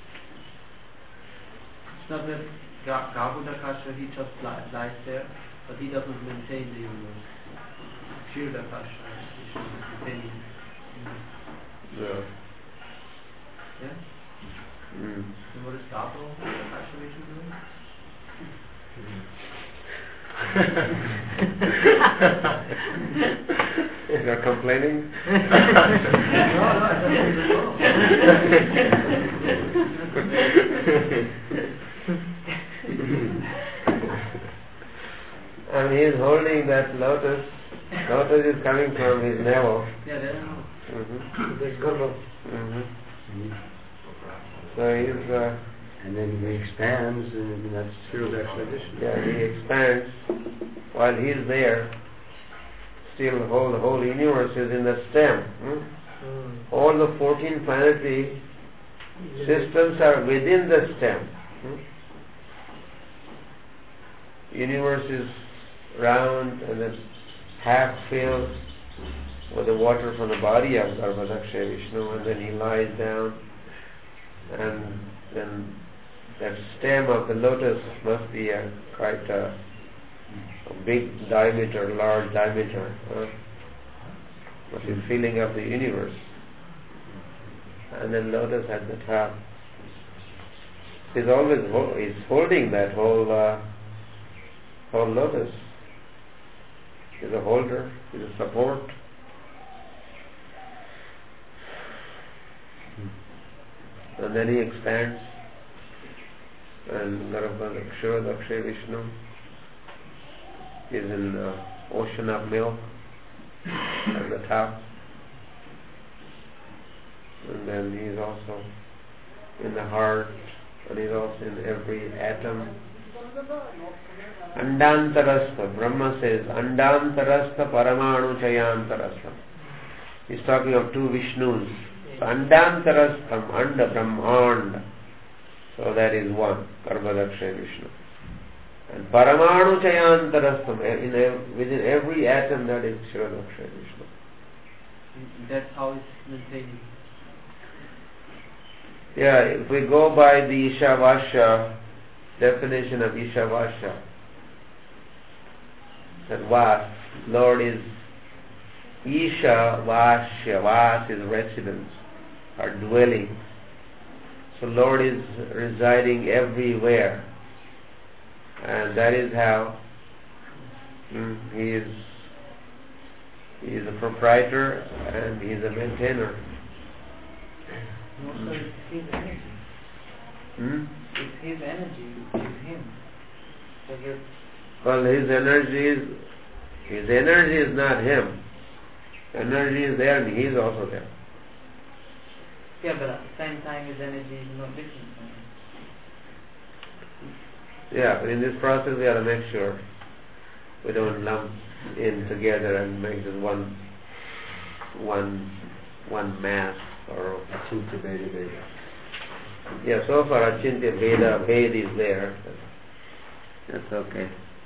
It's not that Ga- Garbhadakasha, he just li- lies there, but he doesn't maintain the universe. Shirodakasha is maintaining. Yeah. Yeah? Mm. And what is Garbhadakasha Vishnu doing? You're complaining? And he is holding that lotus. Lotus is coming from his navel. Yeah, there are no. Mm-hmm. This Garbha. Mm-hmm. So he's, uh, and then he expands, and that's through expedition. yeah, he expands while he is there. Still, the whole the whole universe is in the stem. Hmm? Mm. All the fourteen planetary systems are within the stem. Hmm? Universe is round and then half filled with the water from the body of Garbhadaksha Vishnu, and then he lies down, and then that stem of the lotus must be a quite a, a big diameter, large diameter, huh? Must be filling up the universe. And then lotus at the top. He's always ho- he's holding that whole uh, whole lotus. He's a holder, he's a support. And then he expands, and Garbhadaksha Vishnu is in the ocean of milk at the top, and then he is also in the heart, and he is also in every atom. Andantarastha, Brahma says, Andantarastha Paramanu Chayantarastha. He's talking of two Vishnus. So Andantarastham, Anda Brahmand. So that is one, Garbhadaksha Vishnu. And Paramanu Chayantarastham, in a, within every atom, that is Kshirodaksha Vishnu. That's how it's maintained. Yeah, if we go by the Ishavasya definition of Ishavasya, that Vas, Lord is Isha Vasya, Vas is residence or dwelling. So Lord is residing everywhere, and that is how mm, he is he is a proprietor and he is a maintainer. No, sir, it's his energy. Hmm? It's his energy. It's him. So you're Well, his energy is his energy is not him. Energy is there and he is also there. yeah, but at the same time, his energy is not different from him. Yeah, but in this process we have to make sure we don't lump in together and make this one one one mass or Achintya Veda Veda. yeah, so far Achintya Veda Veda is there. That's okay.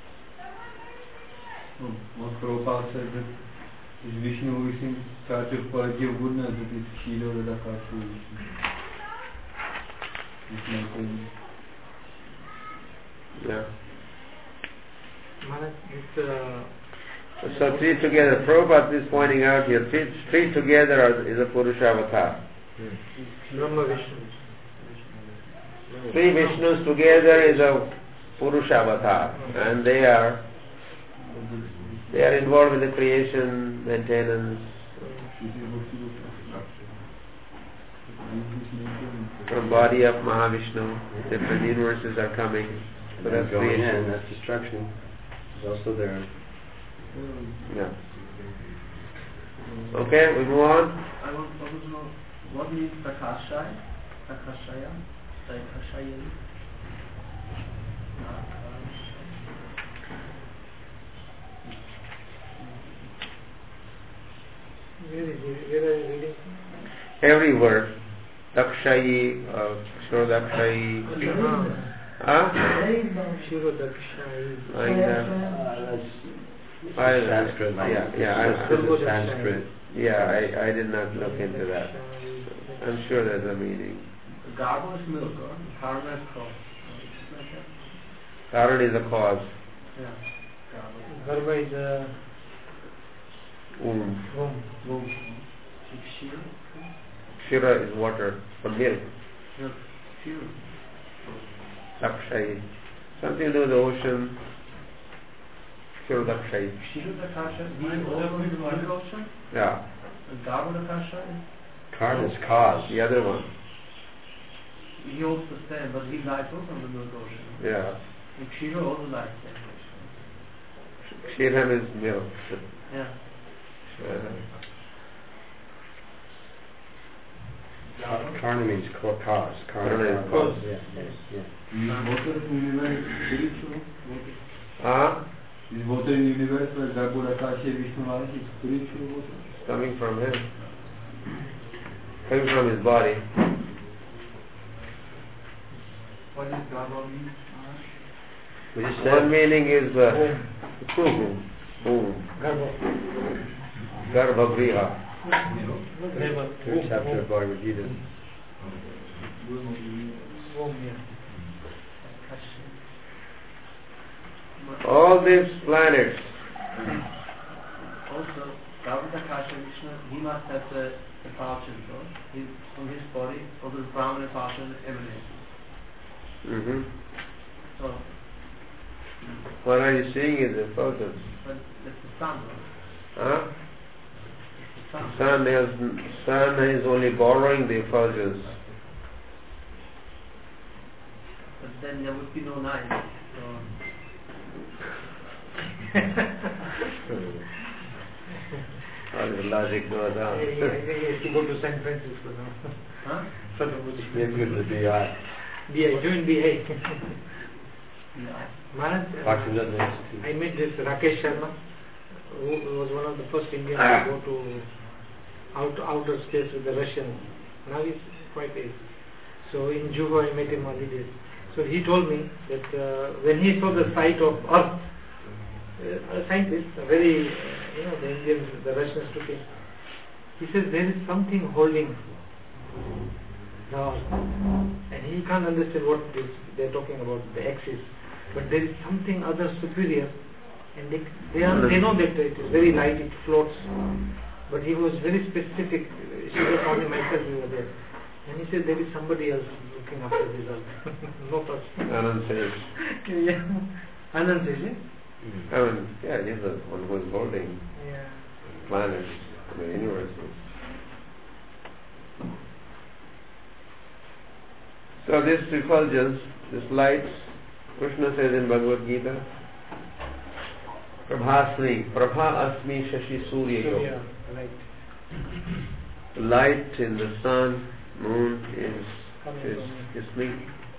Oh, what Prabhupada said that is Vishnu who is in charge of Purgya Guna, that is Kshirodakasha Vishnu. It's my opinion. Yeah. Maharaj, this, uh, So three together, Prabhupada is pointing out here, three, three together are, is a Purusha avatar. Brahma Vishnu. Three Vishnus together is a Purusha avatar, and they are they are involved with the creation, maintenance, from body of Mahavishnu, different universes are coming. So And that's going creation. in, that's destruction. Is also there. Yeah. Okay, we move on. I want, I want to know what means Prakashaya? Prakashaya? Prakashaya? Where is he? Where are you reading? Every word. Dakshayi, uh, Shodakshayi. Huh? Shirodakshai. Like that. I, Sanskrit language. yeah, yeah, I, Sanskrit is Sanskrit. yeah, I, I did not look into that. I'm sure there's a meaning. Garbo is milk, or Karma is called. Karan is a cause. Yeah. Garbo. Garbha is a Um. womb. Womb. Shira? Shira is water, the milk. Milk. Shira. Dakshayi. Something to do with the ocean. Kshirodakshai. Kshirodakasha, he is also the Mother Ocean. Yeah. And Garbhodakasha is. Karma is cause. The other one. He holds the same, but he lies also on the Milk Ocean. Yeah. And Kshira also lies there. Kshiram is milk. Yeah. Uh, Karma means co- cause. Karma Karma is cause. Yeah, yes, yeah. Is water in universe spiritual? Huh? Is water in universe where Garbhodakasha Vishnu Maharaj is spiritual water? It's coming from him. Coming from his body. What is Garbha mean? Which one meaning is uh, Om. Om. Garbhagriha. Third chapter of Bhagavad Gita. All these planets. Also, Garbhodakasha Vishnu, he must have the effulgence, no? He, from his body, all the brown effulgence emanates. Mm-hmm. So, What are you seeing is the photos. but it's the sun, no? Huh? It's the sun. Sun is, sun is only borrowing the effulgence. But then there would be no night. So, How does logic go down? If you go to San Francisco now. huh? It's good to be hot. B I, join B I. Yeah. Maharaj, uh, Bhaktivedanta Institute. I met this Rakesh Sharma, who was one of the first Indians Ah. to go to out, outer space with the Russians. Now he's quite age. So in Juhu I met him early days. So he told me that uh, when he saw the sight of Earth, uh, a scientist, a very, uh, you know, the Indians, the Russians took him. He says there is something holding the Earth, and he can't understand what this, they're talking about, the axis. But there is something other superior, and they they, are, they know that it is very light, it floats. But he was very specific. She was only myself, we were there. And he said there is somebody else looking after this earth. Not us. Anand says. Yeah. Anand says, yeah? I mean, yeah, he's the one who is holding Yeah. planets, the universes. So this effulgence, this light, Krishna says in Bhagavad Gita, Prabhasmi, Prabha Asmi Shashi Surya So, Yoga. yeah, right. The light in the sun, moon is Coming is, from is me.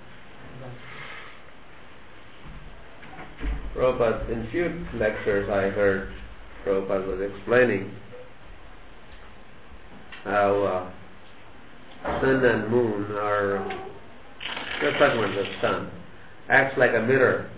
Prabhupada, in few lectures I heard, Prabhupada was explaining how uh, sun and moon are, the talking about the sun, acts like a mirror.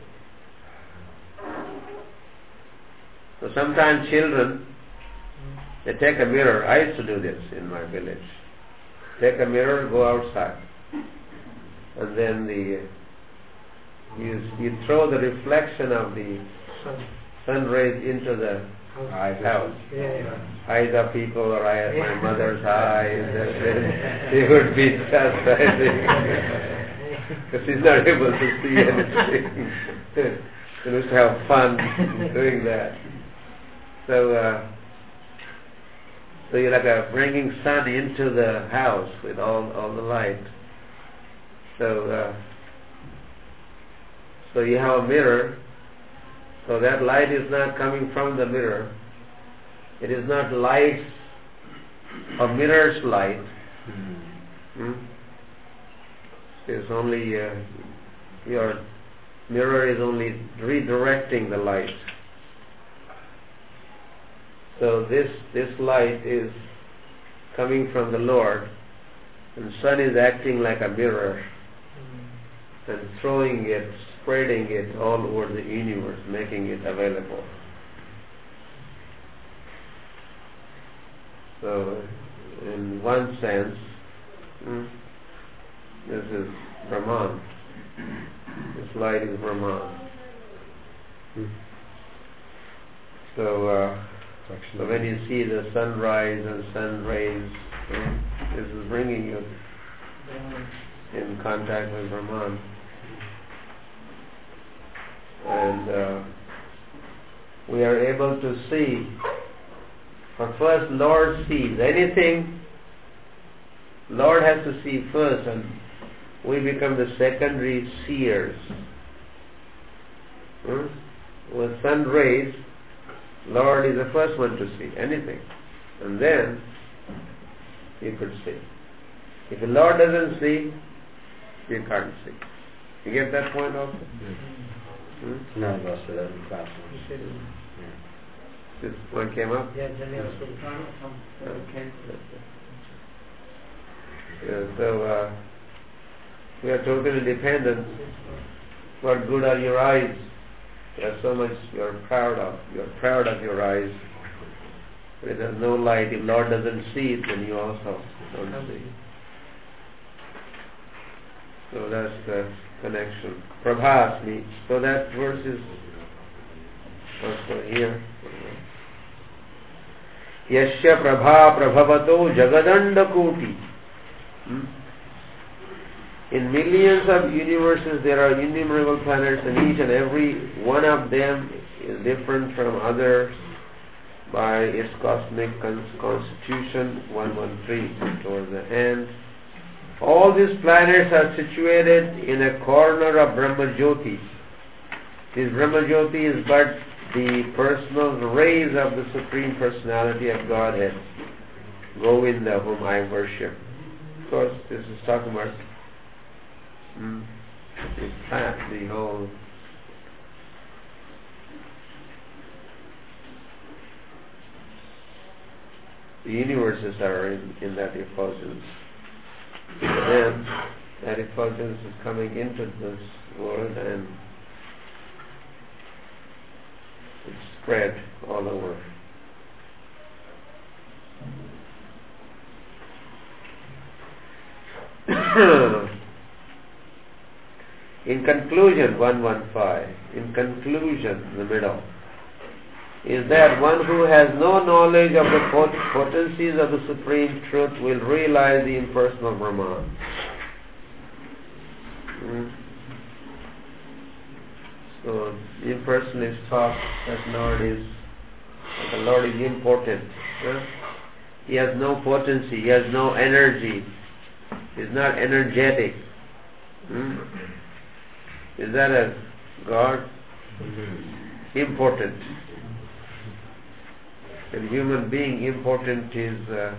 So sometimes children, they take a mirror. I used to do this in my village. Take a mirror, go outside, and then the you you throw the reflection of the Sun. sun rays into the Eyes house. Yeah, yeah. Eyes of people, or I had my mother's eyes, and then they would be just, I think, because she's not able to see anything. They used to have fun doing that. So, uh, so you're like a bringing sun into the house with all all the light. So, uh, so you have a mirror. So that light is not coming from the mirror. It is not light, a mirror's light. Hmm? It's only uh, your mirror is only redirecting the light. So this this light is coming from the Lord, and sun is acting like a mirror and throwing it, spreading it all over the universe, making it available. So, in one sense, hmm, this is Brahman. This light is Brahman. Hmm. So, uh, so when you see the sunrise and sun rays, hmm, this is bringing you in contact with Brahman. And uh, we are able to see. For first, Lord sees anything. Lord has to see first, and we become the secondary seers. Hmm? With sun rays, Lord is the first one to see anything, and then you could see. If the Lord doesn't see, you can't see. You get that point also? Hmm? None of us are in class. This one came up? Yeah, Janya was Yeah, so uh, we are totally dependent. What good are your eyes? There's so much you are proud of. You are proud of your eyes. But if there's no light, if Lord doesn't see it, then you also don't see. So that's the connection. Prabhasmi. So that verse is also here. Yasya prabha prabhavato jagadanda koti. Hmm? In millions of universes there are innumerable planets, and each and every one of them is different from others by its cosmic constitution. one thirteen towards the end. All these planets are situated in a corner of Brahma Jyoti. This Brahma Jyoti is but the personal rays of the Supreme Personality of Godhead, Govinda, whom I worship. Of course, this is talking about mm, the plant, the whole the universes are in, in that effulgence. And then that effulgence is coming into this world and it's spread all over. In conclusion, one fifteen, in conclusion, in the middle, is that one who has no knowledge of the pot- potencies of the Supreme Truth will realize the impersonal Brahman. Hmm? So, the impersonalist talk that Lord is, that the Lord is impotent. Huh? He has no potency, he has no energy, he is not energetic. Hmm? Is that a God? Important. And human being important is uh,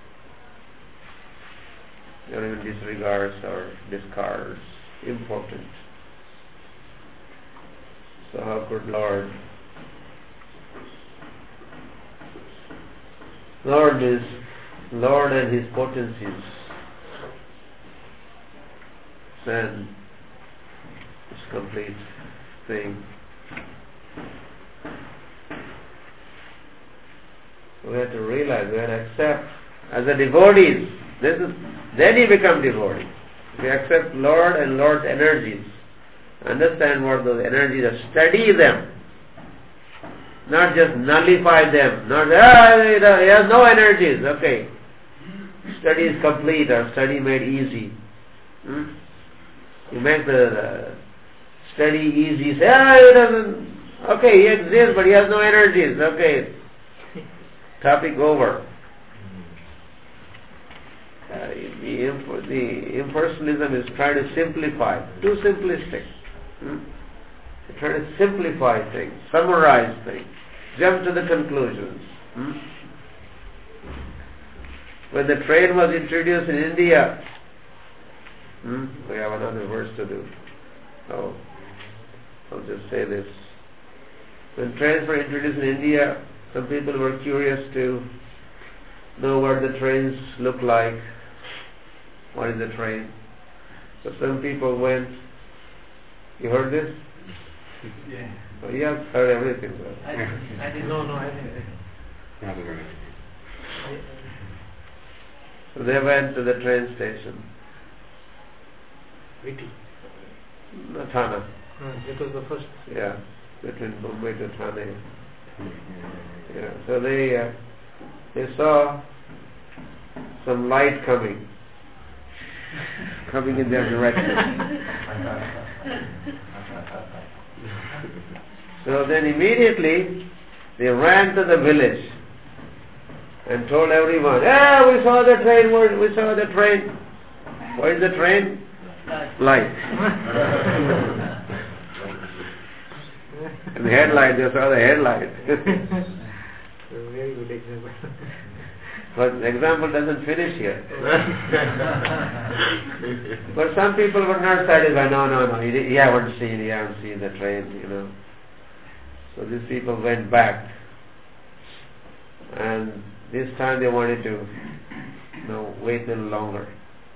you know, even disregards or discards. Important. So how could Lord? Lord is Lord and His potencies. Then this complete thing. We have to realize, we have to accept as a devotees. This is then you become devotee. We accept Lord and Lord's energies. Understand what those energies are. Study them. Not just nullify them. Not, ah, he has no energies. Okay. Study is complete or study made easy. Hmm? You make the, the study easy. Say, ah, he doesn't. Okay, he exists, but he has no energies. Okay. Topic over. Uh, the, imp- the impersonalism is trying to simplify. Too simplistic. Hmm? They try to simplify things, summarize things, jump to the conclusions. Hmm? When the train was introduced in India, hmm? we have another verse to do. So, I'll just say this. When trains were introduced in India, some people were curious to know what the trains look like. What is a train? So some people went. You heard this? Yeah. Oh, you have heard everything. I, I didn't No, no, I didn't. Never heard it. So they went to the train station. Viti. No, Thana. Hmm, it was the first. Yeah, between Mumbai to Thane. Yeah. So they uh, they saw some light coming, coming in their direction. So then immediately They ran to the village and told everyone, "Yeah, we saw the train, we saw the train." What is the train? Light. And the headlight, they saw the headlight. Very good example. But the example doesn't finish here. But some people were not satisfied. No, no, no, you, you haven't seen, you haven't seen the train, you know. So these people went back. And this time they wanted to, you know, wait a little longer.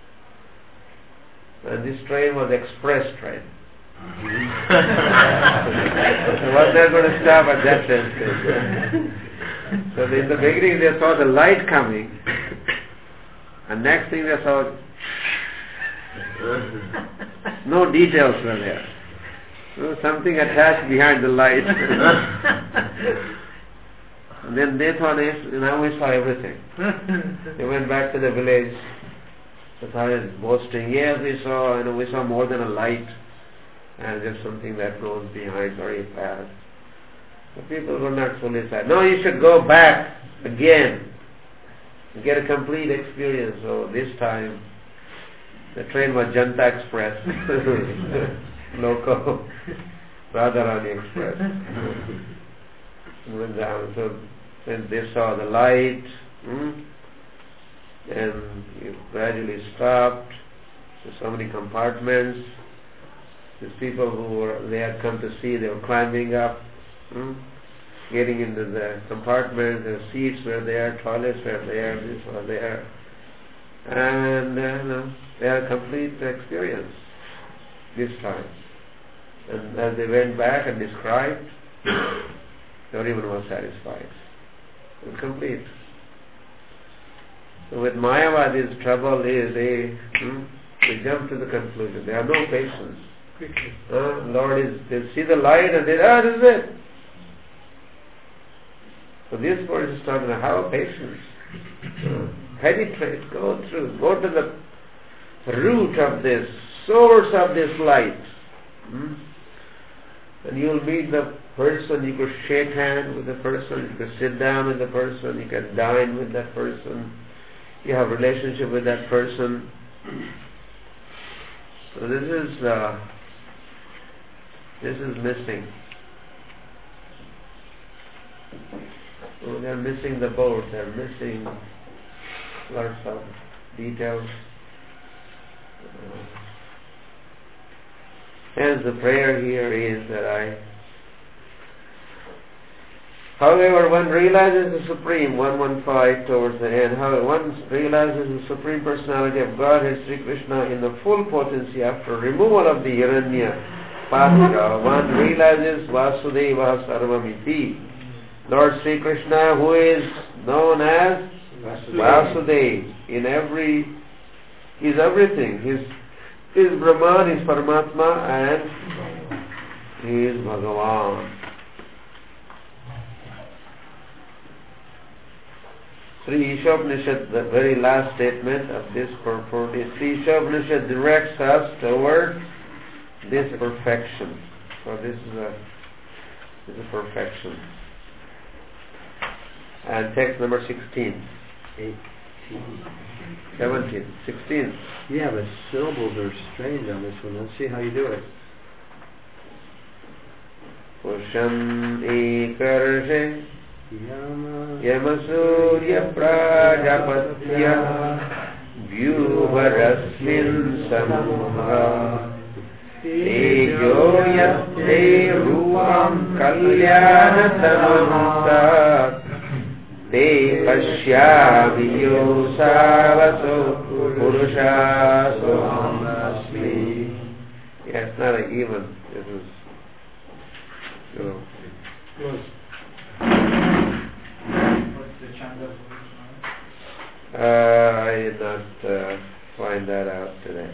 And this train was express train. It was not going to stop at that station. So in the beginning they saw the light coming, and next thing they saw no details were there. So something attached behind the light. And then they thought, now we saw everything. They went back to the village. They started boasting, yes, we saw, you know, we saw more than a light, and just something that goes behind very fast. The people were not fully satisfied. No, you should go back again and get a complete experience. So this time, the train was Janta Express, local, Radharani Express. Went down. So then they saw the light, hmm, and it gradually stopped. So, so many compartments. These people who were they had come to see, they were climbing up. Hmm? Getting into the compartments, the seats were there, toilets were there, this was there, and uh, you know, they had a complete experience this time. And as they went back and described, everyone was satisfied. It was complete. So with Mayavadi's trouble is they, hmm, they jump to the conclusion. They have no patience. Uh, Lord is, they see the light and they, ah, this is it. So this person is talking about have patience. Uh, penetrate, go through, go to the root of this, source of this light. Hmm? And you'll meet the person, you could shake hands with the person, you could sit down with the person, you can dine with that person, you have a relationship with that person. So this is uh, this is missing. So they're missing the boat, they're missing lots of details. Uh, Hence the prayer here is that I, however one realizes the Supreme, one fifteen towards the end, however one realizes the Supreme Personality of Godhead Sri Krishna in the full potency after removal of the Hiranya Patra, one realizes Vasudeva Sarvamiti, Lord Sri Krishna, who is known as Vasudeva in every, is everything. His is Brahman, is Paramatma, and he is Bhagavan. Sri Ishopanishad, the very last statement of this purport, is Sri Ishopanishad directs us toward this perfection. So this is a, this is a perfection. And text number sixteen. eighteen. seventeen. sixteen. Yeah, but syllables are strange on this one. Let's see how you do it. Pusham ekarshe Yama Yamasurya Prajapatya Vyuharasmin Samuha Tejo Yaste Rupam Kalyana Samamsa Te Pashyami Yosavaso Purusha Sohamasmi. Yeah, it's not an even. This is, you know. What's the chant of Uh, I did not uh, find that out today.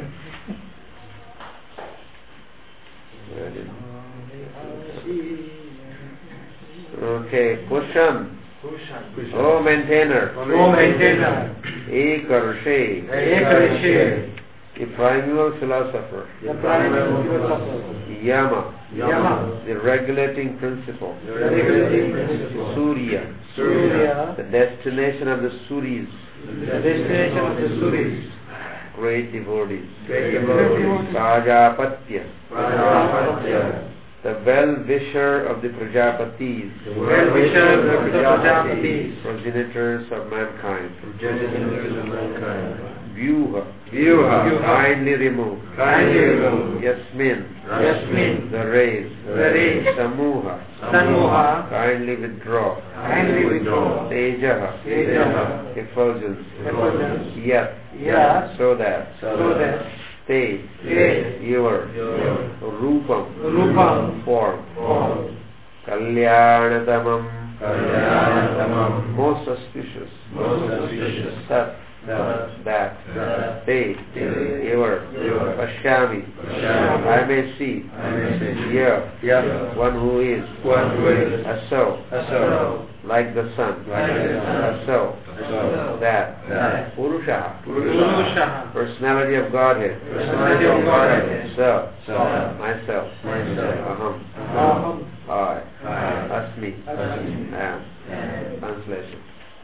Okay, Pusham. Oh maintainer. Oh maintainer. Ekarshe. Ekarshe. the primeval philosopher, the primeval philosopher, Yama, Yama, the regulating principle, the regulating principle, Surya, Surya, the destination of the Suris, the destination of the Suris, great devotees, great devotees, Prajapatya, Prajapatya, the well-wisher of the Prajapatis, the well-wisher of the Prajapatis, progenitors of mankind, progenitors of mankind. Vyuha, Vyuha, kindly remove, kindly remove. Yasmin, Yasmin, the rays, the rays. Samuha, Samuha, kindly withdraw, kindly withdraw, Tejaha, Tejaha, effulgence, effulgence, Yat, Yat, so that, so that Te, Te, your, Your, Rupam, Rupam, form, form, Kalyanatamam, Kalyanathamam, most auspicious, most auspicious, Sat, that, that, that, Te, Te, your, your, Pashyami, Pashyami, I may see, I may see, Here, yeah, one who is, one who is, Aso, Aso, like the sun, like the sun, Aso, Aso, that, that, Purusha, Purusha, personality of Godhead, personality of Godhead, so, so, myself, myself, Aham, Aham, I, I, Asmi, Asmi, am. am. Translation.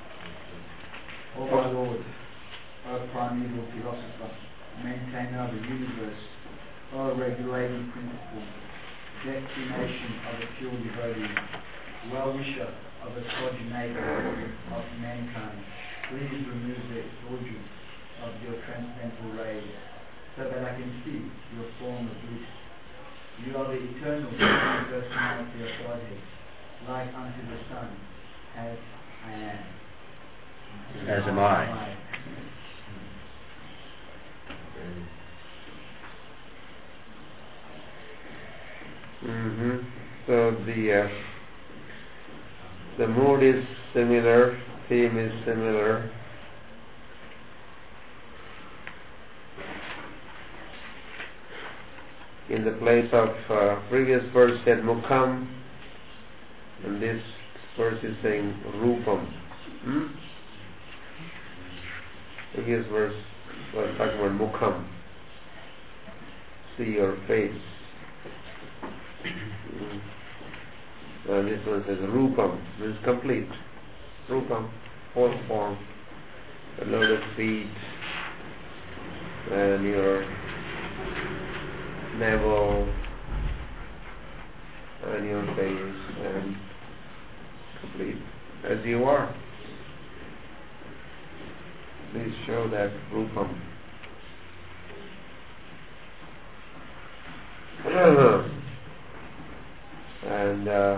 O my Lord, O primeval philosopher, maintainer of the universe, O regulating principle, destination of the pure devotee, well-wisher of the progenitor of mankind, please remove the effulgence of your transcendental rays, so that I can see your form of bliss. You are the eternal Supreme Personality of Godhead, like unto the sun, as I am. As am I. Mm-hmm. So the uh, the mood is similar, theme is similar. In the place of uh, previous verse said Mukham, and this verse is saying Rupam. Hmm? Previous verse was talking about Mukham, see your face. Mm. Uh, this one says Rupam, means complete. Rupam, whole form, the lotus feet, and your navel, and your face, and complete as you are. Please show that Rupam. And uh,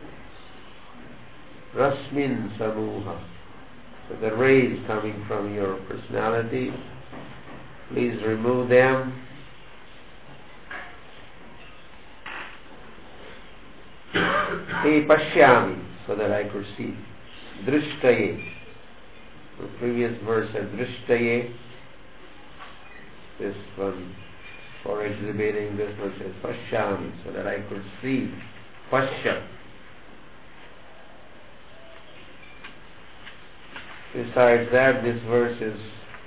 Rasmin Samuha, so the rays coming from your personality, please remove them. Te Pashyami, so that I could see. Drishtaye, the previous verse said Drishtaye, this one for exhibiting, this one says Pashyami, so that I could see. Pashya. Besides that, this verse is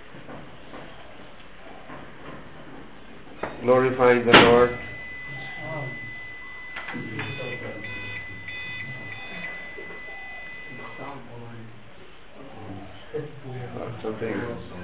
glorifying the Lord. Or something.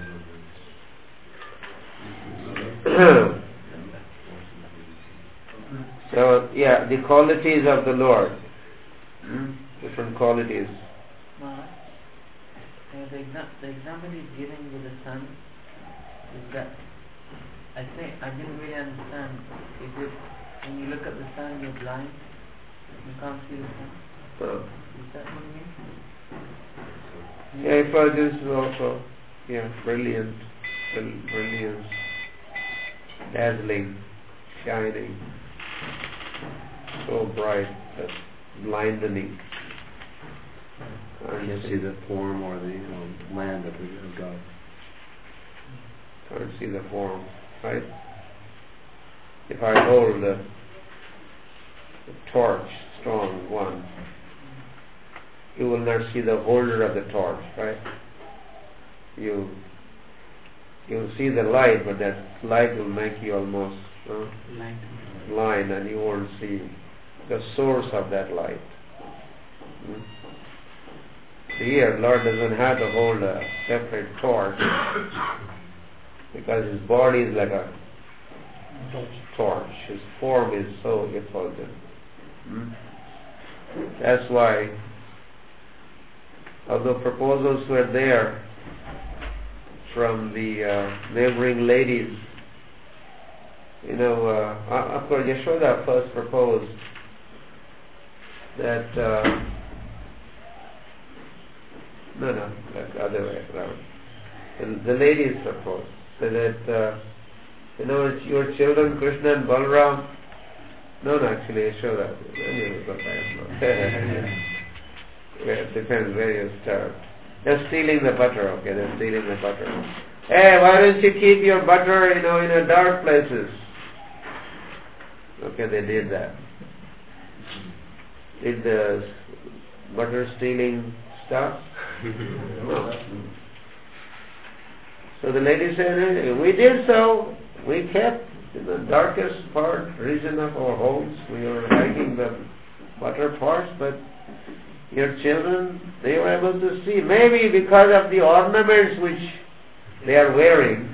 So, yeah, the qualities of the Lord. Hmm? Different qualities. No. Uh, the, exa- the example he's giving with the sun is that I think I didn't really understand. Is it when you look at the sun you're blind? You can't see the sun? Uh, Is that what you mean? yeah, effulgence is also, yeah, brilliant, brill- brilliance, dazzling, shining, so bright, that's blinding. I can't see the form or the um, land of, the, of God. Can't see the form, right? If I hold the, the torch, strong one, you will not see the holder of the torch, right? You you'll see the light, but that light will make you almost uh, Light. blind, and you won't see the source of that light. Hmm? Here, Lord doesn't have to hold a separate torch because His body is like a torch. His form is so effulgent. Hmm? That's why, although proposals were there from the uh, neighboring ladies, you know, uh, of course Yashoda first proposed that, uh, no, no, like the other way around. The, the ladies proposed, so that, uh, you know, it's your children, Krishna and Balram. No, no, actually Yashoda. Yeah, it depends where you start. They're stealing the butter, okay, they're stealing the butter. Hey, why don't you keep your butter, you know, in a dark places? Okay, they did that. Did the butter stealing stop? No. So the lady said, hey, we did so. We kept in the darkest part, region of our homes. We were hiding the butter parts, but your children, they were able to see. Maybe because of the ornaments which they are wearing.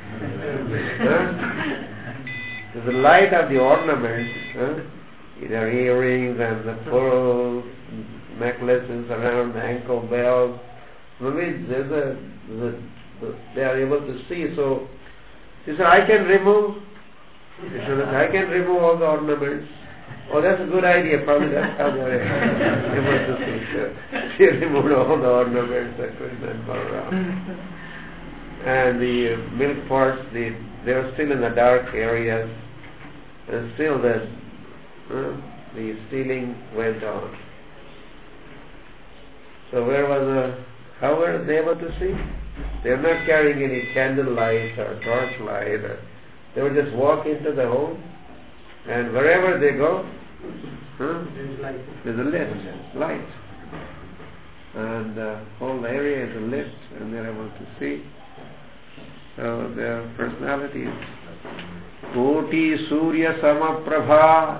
Huh? The light of the ornaments, huh? Their earrings and the pearl necklaces around the ankle bells. Maybe there's a, the, the, they are able to see. So she said, I can remove. She said, I can remove all the ornaments. Oh, that's a good idea. Probably that's how they were able to see. So she removed all the ornaments that couldn't go around. And the uh, milk pots, the, they were still in the dark areas, and still the, uh, the stealing went on. So where was the, how were they able to see? They were not carrying any candle light or torch light. Or, they would just walk into the home, and wherever they go, huh, there's a lit light. And the whole area is lit, and they're able to see. So their personality is Koti Surya Samaprabha.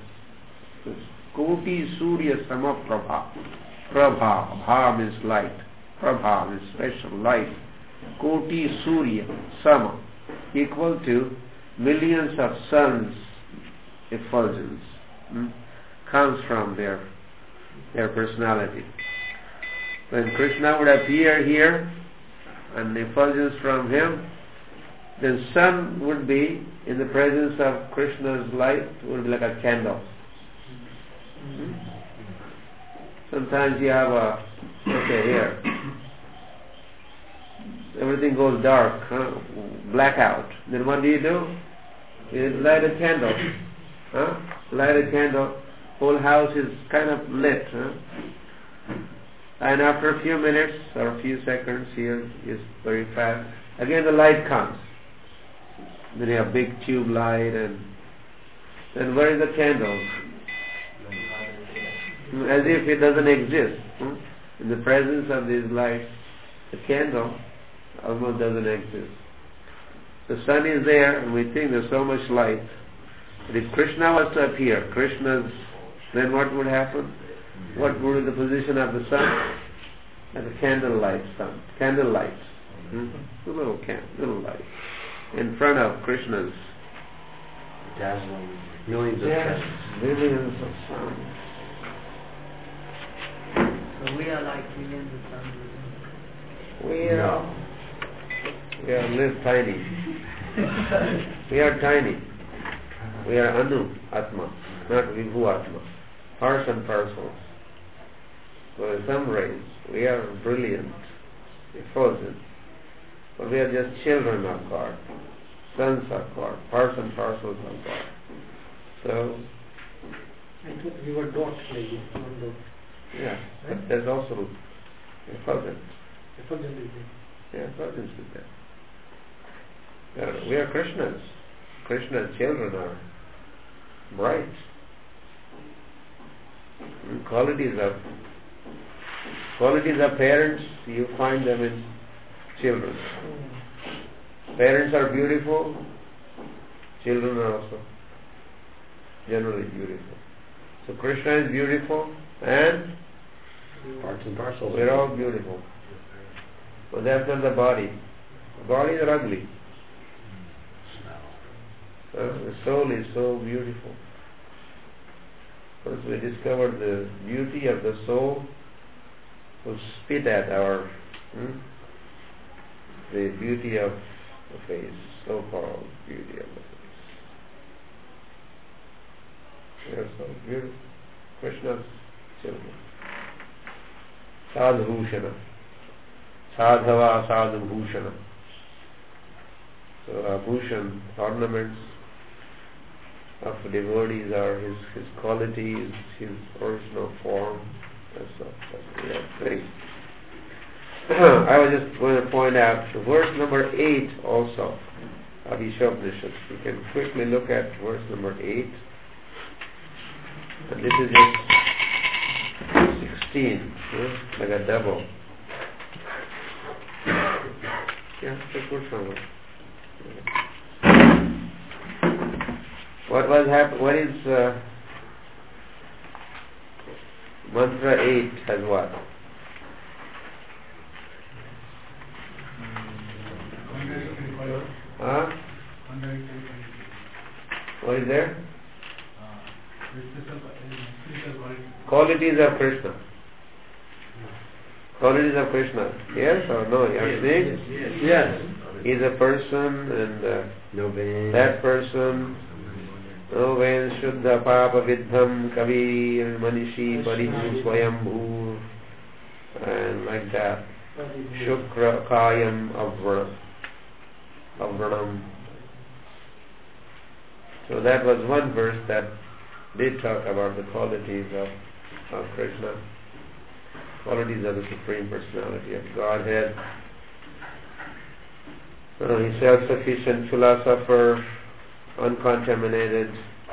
Koti Surya Samaprabha. Prabha, Bha means light. Prabha means special light. Koti Surya Sama, equal to millions of suns effulgence. Hmm? Comes from their their personality. When Krishna would appear here, and effulgence from him, then sun would be, in the presence of Krishna's light, would be like a candle. Hmm? Sometimes you have a, okay, here, everything goes dark, huh? Blackout. Then what do you do? You light a candle. Huh? Light a candle. Whole house is kind of lit. Huh? And after a few minutes or a few seconds, here is very fast. Again the light comes. Then you have big tube light, and then where is the candle? As if it doesn't exist. Hmm? In the presence of these lights, the candle almost doesn't exist. The sun is there, and we think there's so much light. But if Krishna was to appear, Krishna's, then what would happen? What would be the position of the sun? Like a candle light sun. Candle light. Hmm? A little can, little light. In front of Krishna's dazzling millions of yes, suns. millions of suns. So we are like millions of suns. We are, we are little tiny. We are tiny. We are Anu Atma, not Vibhu Atma. Parts and parcels. So in some ways, we are brilliant, effulgent. But we are just children of God, sons of God, parts and parcels of God. So, I thought we were dots like this, one dot. yeah, but there's also effulgent. Effulgent is there. Yeah, effulgence is there. We are, we are Krishnas. Krishna's children are bright. And qualities of qualities of parents, you find them in children. Parents are beautiful, children are also generally beautiful. So Krishna is beautiful and Parts and parcels. we're all beautiful. But that's not the body. The bodies are ugly. Uh, the soul is so beautiful. Once we discover the beauty of the soul, we'll spit at our hmm, the beauty of the face, so-called beauty of the face. We are so beautiful. Krishna's children. Sadhubhushana. Sadhava Sadhubhushana. So abhushan, ornaments of devotees are his, his qualities, his original form. That's all. That's the real thing. I was just going to point out verse number eight also of Ishopanishad. You can quickly look at verse number eight. And this is just sixteen, yeah? Like a double. Yeah, take verse number. What was hap- What is uh, mantra eight has what? Huh? What is there? Qualities of Krishna. Qualities of Krishna. Yes or no? You are saying? Yes. Yes. He is a person and uh, No veins. that person. No veins, Shuddha Papa Vidham Kavi Manishi Paribhu Swayambhu and like that. Shukra Kayam Avranam. Avranam. So that was one verse that did talk about the qualities of, of Krishna, qualities of the Supreme Personality of Godhead. So he's self-sufficient philosopher, uncontaminated,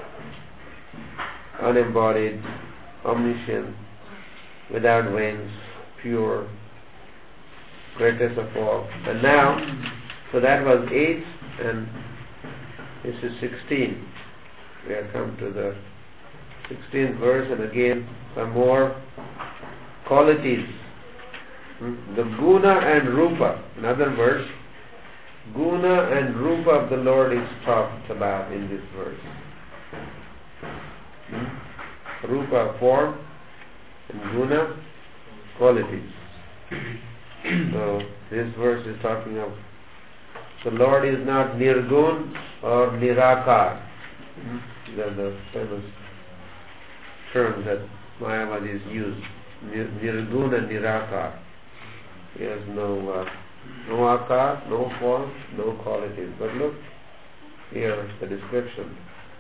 unembodied, omniscient, without wings, pure, greatest of all. And now, so that was eight, and this is sixteen. We have come to the sixteenth verse, and again some more qualities. Hmm? The guna and rupa, another verse. Guna and rupa of the Lord is talked about in this verse. Hmm? Rupa, form, and guna, qualities. So this verse is talking of the Lord is not nirgun or nirakar. Hmm? These are the famous terms that Mayavadis use. Nirgun and nirakar. He has no uh, no akar, no form, no qualities. But look, here the description.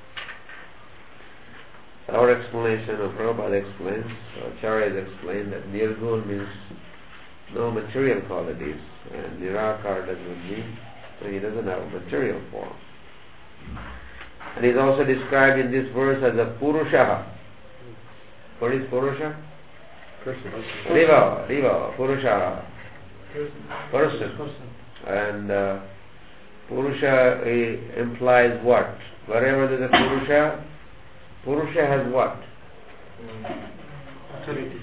Our explanation of Prabhupada explains, Acharyas explain that nirgun means no material qualities, and nirakar doesn't mean, so he doesn't have a material form. And he's also described in this verse as a Purusha. What is Purusha? Person. Riva, Riva, Purusha. Person. And uh, Purusha uh, implies what? Wherever there is a Purusha, Purusha has what? Authority.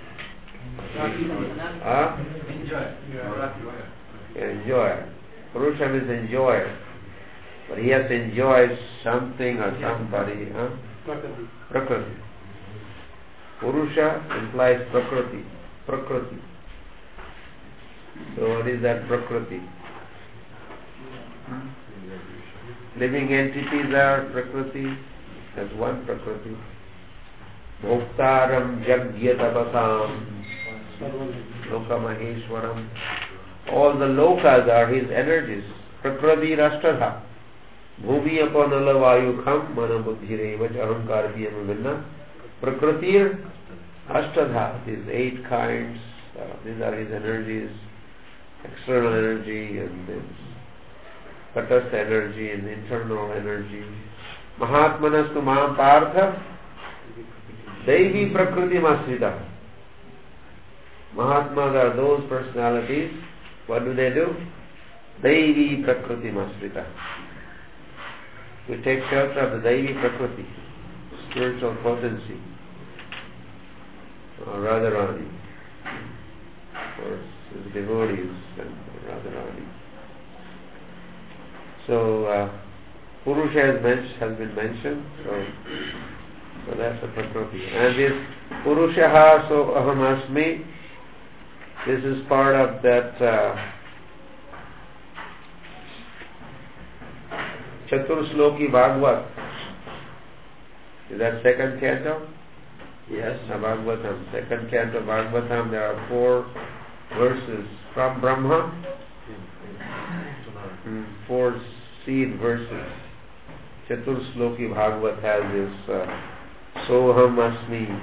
Huh? Enjoy. Enjoy. Purusha means enjoyer. But he has to enjoy something or somebody. Huh? Prakriti. Prakriti. Purusha implies Prakriti. Prakriti. So what is that Prakriti? Hmm? Living entities are Prakriti. That's one Prakriti. Bhoktaram Jagyatapasam Loka Maheshwaram. All the lokas are his energies. Prakriti Rashtadha. Bhumi apanala vayu kham mana buddhire vach ahankar viyamuvinna. Prakritir Ashtadha. These eight kinds. Uh, these are his energies. External energy and this Tatastha energy and internal energy. Mahatmanastu Mam Partha Devi Prakriti Masrita. Mahatmas are those personalities. What do they do? Daivi Prakriti Masrita. We take shelter of the Daivi Prakriti, spiritual potency, or Radharani, or his devotees and Radharani. So, uh, Purusha has, men- has been mentioned, so, so that's the Prakriti. And this Purushaha, so Aham Asmi, this is part of that uh, Chatur Sloki Bhagavad. Is that second canto? Yes. The Bhagavatam. Second canto Bhagavatam, there are four verses from Brahma, mm, four seed verses. Chatur Sloki Bhagavad has this uh, Soham Asmi.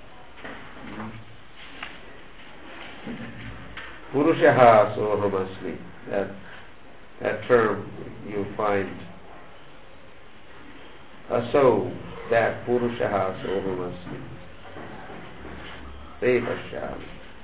Purushaha Soham Asmi. That, that term you find. Aso, that Purushaha Soham Asmi. Te Pashyami.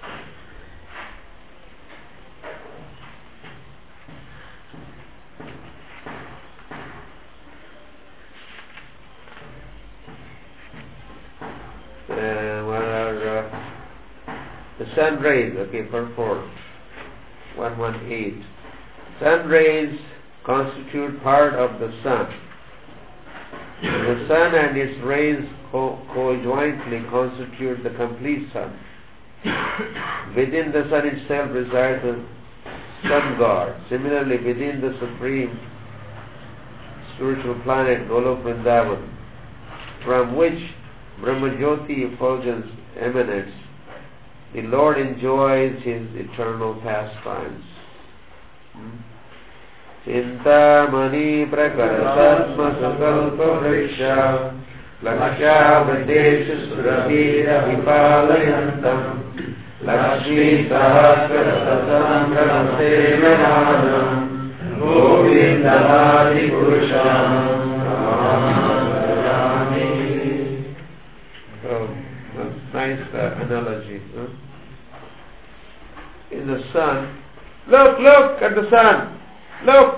And what are uh, the sun rays? Okay, purport one eighteen. Sun rays constitute part of the sun. The sun and its rays co- co-jointly constitute the complete sun. Within the sun itself resides the sun god. Similarly, within the supreme spiritual planet Golok Vrindavan, from which Brahmajyoti effulgence emanates, the Lord enjoys His eternal pastimes. Chintamani prakaratatma sakalpa vriksha lakshya sravira vipalayantam lakshmi sahasratatam sevanam govindamadi purusham. Nice uh, analogy. Huh? In the sun, look, look at the sun. Look.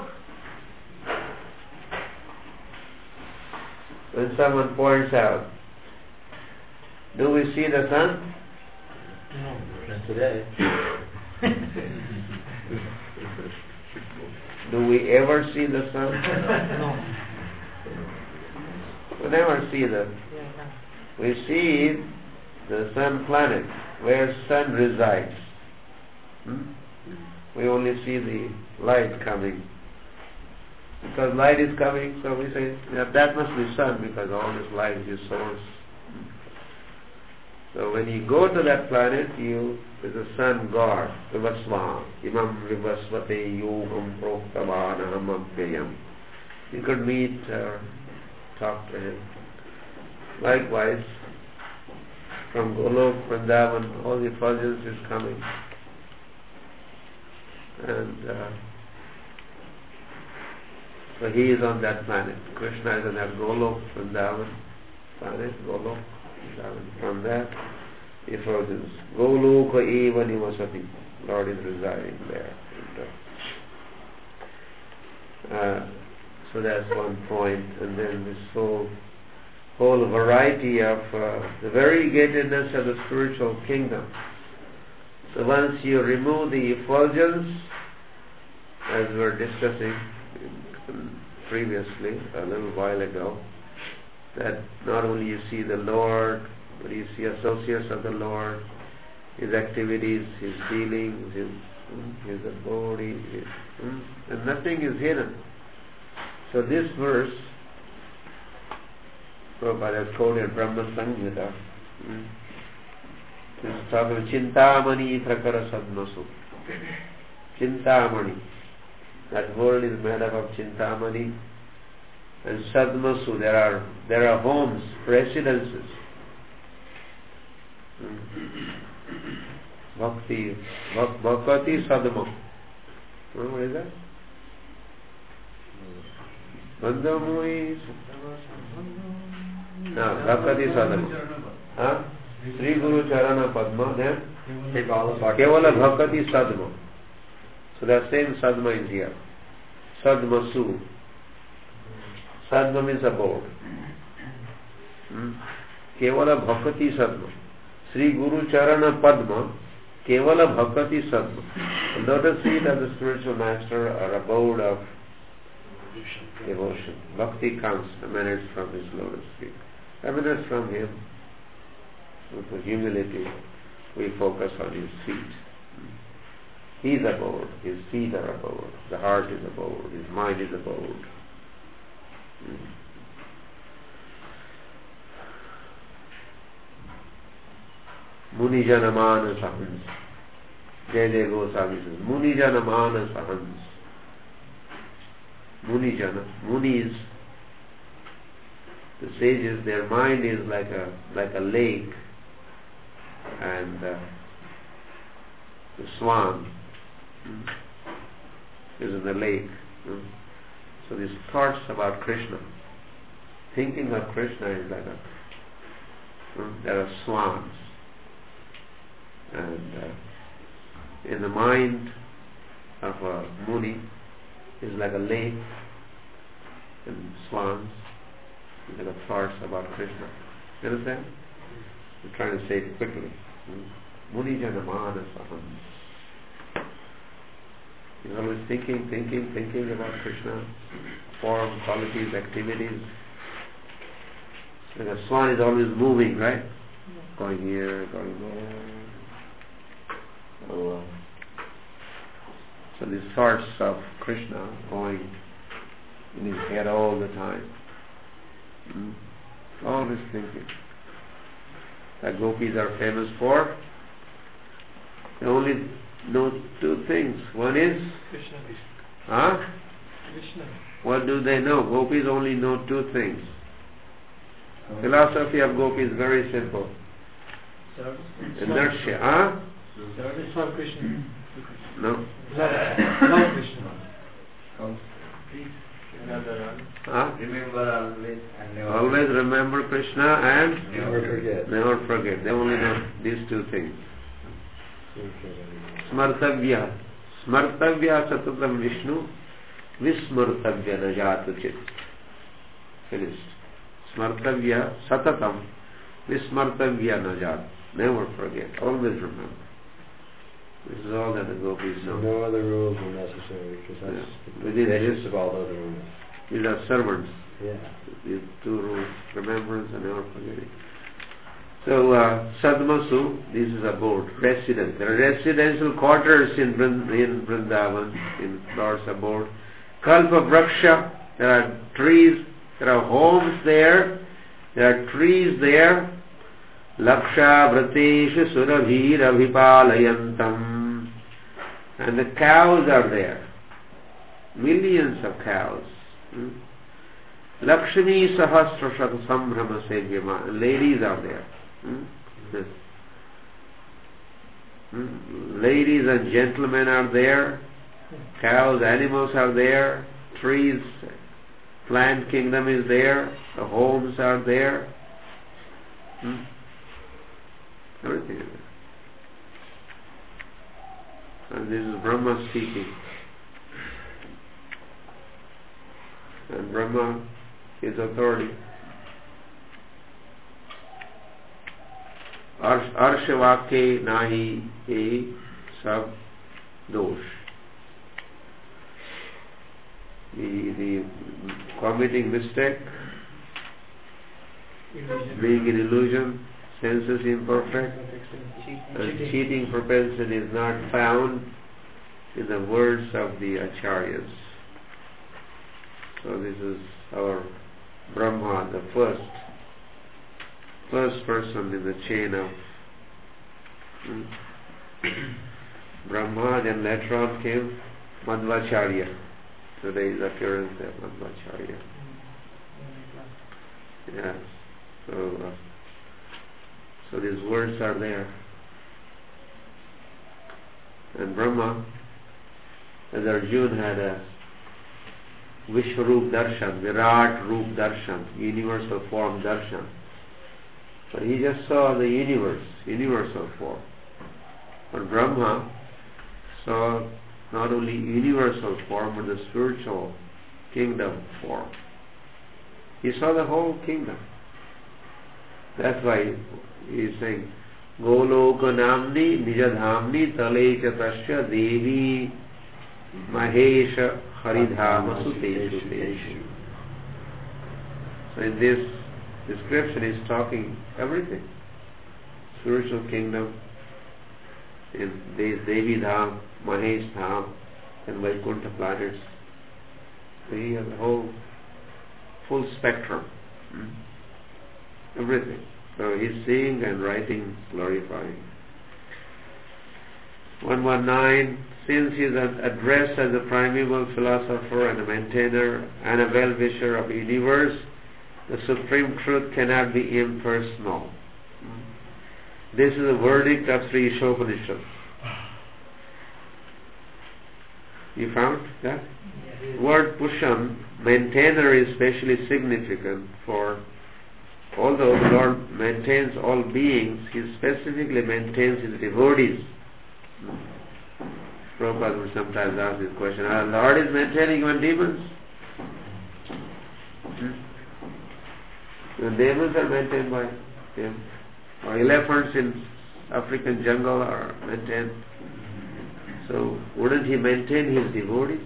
When someone points out, do we see the sun? No, not today. Do we ever see the sun? No. We never see them. We see the sun planet, where sun resides. Hmm? We only see the light coming. Because light is coming, so we say, yeah, that must be sun, because all this light is source. So when you go to that planet, you, there's a sun god, Vivasva, Imam Vivasvate Yogam Proktavanaham Avyayam. You could meet or talk to him. Likewise, from Golok, Vrindavan, all the effulgence is coming. And uh, so he is on that planet. Krishna is on that Golok, Vrindavan planet, Golok, Vrindavan. From that, effulgence. Goloka eva nivasati. Lord is residing there. Uh, so that's one point. And then this whole whole variety of uh, the variegatedness of the spiritual kingdom. So once you remove the effulgence, as we were discussing previously, a little while ago, that not only you see the Lord, but you see associates of the Lord, His activities, His dealings, His, His body, his, and nothing is hidden. So this verse, Prabhupada has quoted Brahma Samhita. Hmm. This is talking about Chintamani Prakara Sadmasu. Chintamani. That world is made up of Chintamani and Sadmasu. There are there are homes, residences. Hmm. Bhakti, Bhakti Sadma. What is that? Bandhamui. No, Bhakti Sadma. Huh? Sri Guru Charana Padma, then Kevala Bhakti Sadma. So the same Sadma is here. Sadma Su. Sadma means abode. Hmm? Kevala Bhakati Sadma. Sri Guru Charana Padma. Kevala Bhakati Sadma. Lotus feet of the spiritual master are abode of devotion. Bhakti comes, emanates from his lotus feet. Emanates from him. With humility, we focus on his feet. He is abode, his feet are abode, the heart is abode, his mind is abode. Muni Janamana Sahans. Jai Jai Goswami says, Muni Janamana Sahans. Muni Jana, Munis, the sages, their mind is like a like a lake, and uh, the swan mm, is in the lake. Mm. So these thoughts about Krishna, thinking of Krishna is like a, mm, there are swans, and uh, in the mind of a Muni is like a lake, and swans is like a thoughts about Krishna. You understand? I'm trying to say it quickly. Muni Janamana Saham. He's always thinking, thinking, thinking about Krishna, form, qualities, activities. Like a swan is always moving, right? Going here, going there. So, uh, so these thoughts of Krishna going in his head all the time. Mm? Always thinking. That gopis are famous for, they only know two things. One is Krishna. huh? Krishna. What do they know? Gopis only know two things. Philosophy of gopis is very simple. Inertia. Huh? Service for Krishna. No. Love, love Krishna. Huh? Remember always and never Always remember Krishna and never forget. never forget. They only know these two things. Smartavya. Smartavya satatam Vishnu. Vismartavya najatu chit. Finished. Smartavya satatam. Vismartavya najat. Never forget. Always remember. This is all that the gopis know. No other rules are necessary because that's Yeah. the Within basis this- of all the other rules. These are servants. Yeah. These two rules, remembrance and never forgetting. So, uh, Sadmasu, this is abode, residence. There are residential quarters in, Vrind- in Vrindavan, in Lord's abode. Kalpa Vraksha, there are trees, there are homes there, there are trees there. Laksha Vratesha Surabhir Abhipalayantam. And the cows are there. Millions of cows. Hmm? Lakshmi Sahasra Sambrahma Sevyama. Ladies are there. Hmm? Yes. Hmm? Ladies and gentlemen are there. Cows, animals are there. Trees, plant kingdom is there. The homes are there. Hmm? Everything is there. And this is Brahma speaking. And Brahma is authority. Arsh, Arshvake nahi e sab dosh. The, the committing mistake, being in illusion, senses imperfect, and cheating propensity is not found in the words of the acharyas. So this is our Brahma, the first, first person in the chain of hmm, Brahma. Then later on came Madhvacharya. Today's appearance of Madhvacharya. Yes. So, uh, so these words are there. And Brahma, as Arjuna had a Vishwarup Darshan, Virat Roop Darshan, universal form Darshan. But he just saw the universe, universal form. But Brahma saw not only universal form, but the spiritual kingdom form. He saw the whole kingdom. That's why he is saying, Goloka namni nijadhamni tale chatasya devi mahesha haridhama suteshu teshu. So in this description is talking everything. Spiritual kingdom, in these Devi Dham, Mahesh Dham, and Vaikuntha planets. So he has a whole full spectrum. Hmm? Everything. So he's seeing and writing, glorifying. one nineteen, since he is addressed as a primeval philosopher and a maintainer and a well-wisher of the universe, the supreme truth cannot be impersonal. This is the verdict of Sri Ishopanishad. You found that? Yes. Word Pusham, maintainer, is especially significant, for although the Lord maintains all beings, He specifically maintains His devotees. Prabhupada would sometimes ask this question, our Lord is maintaining even demons? Hmm? The demons are maintained by Him. Or elephants in African jungle are maintained. So wouldn't He maintain His devotees?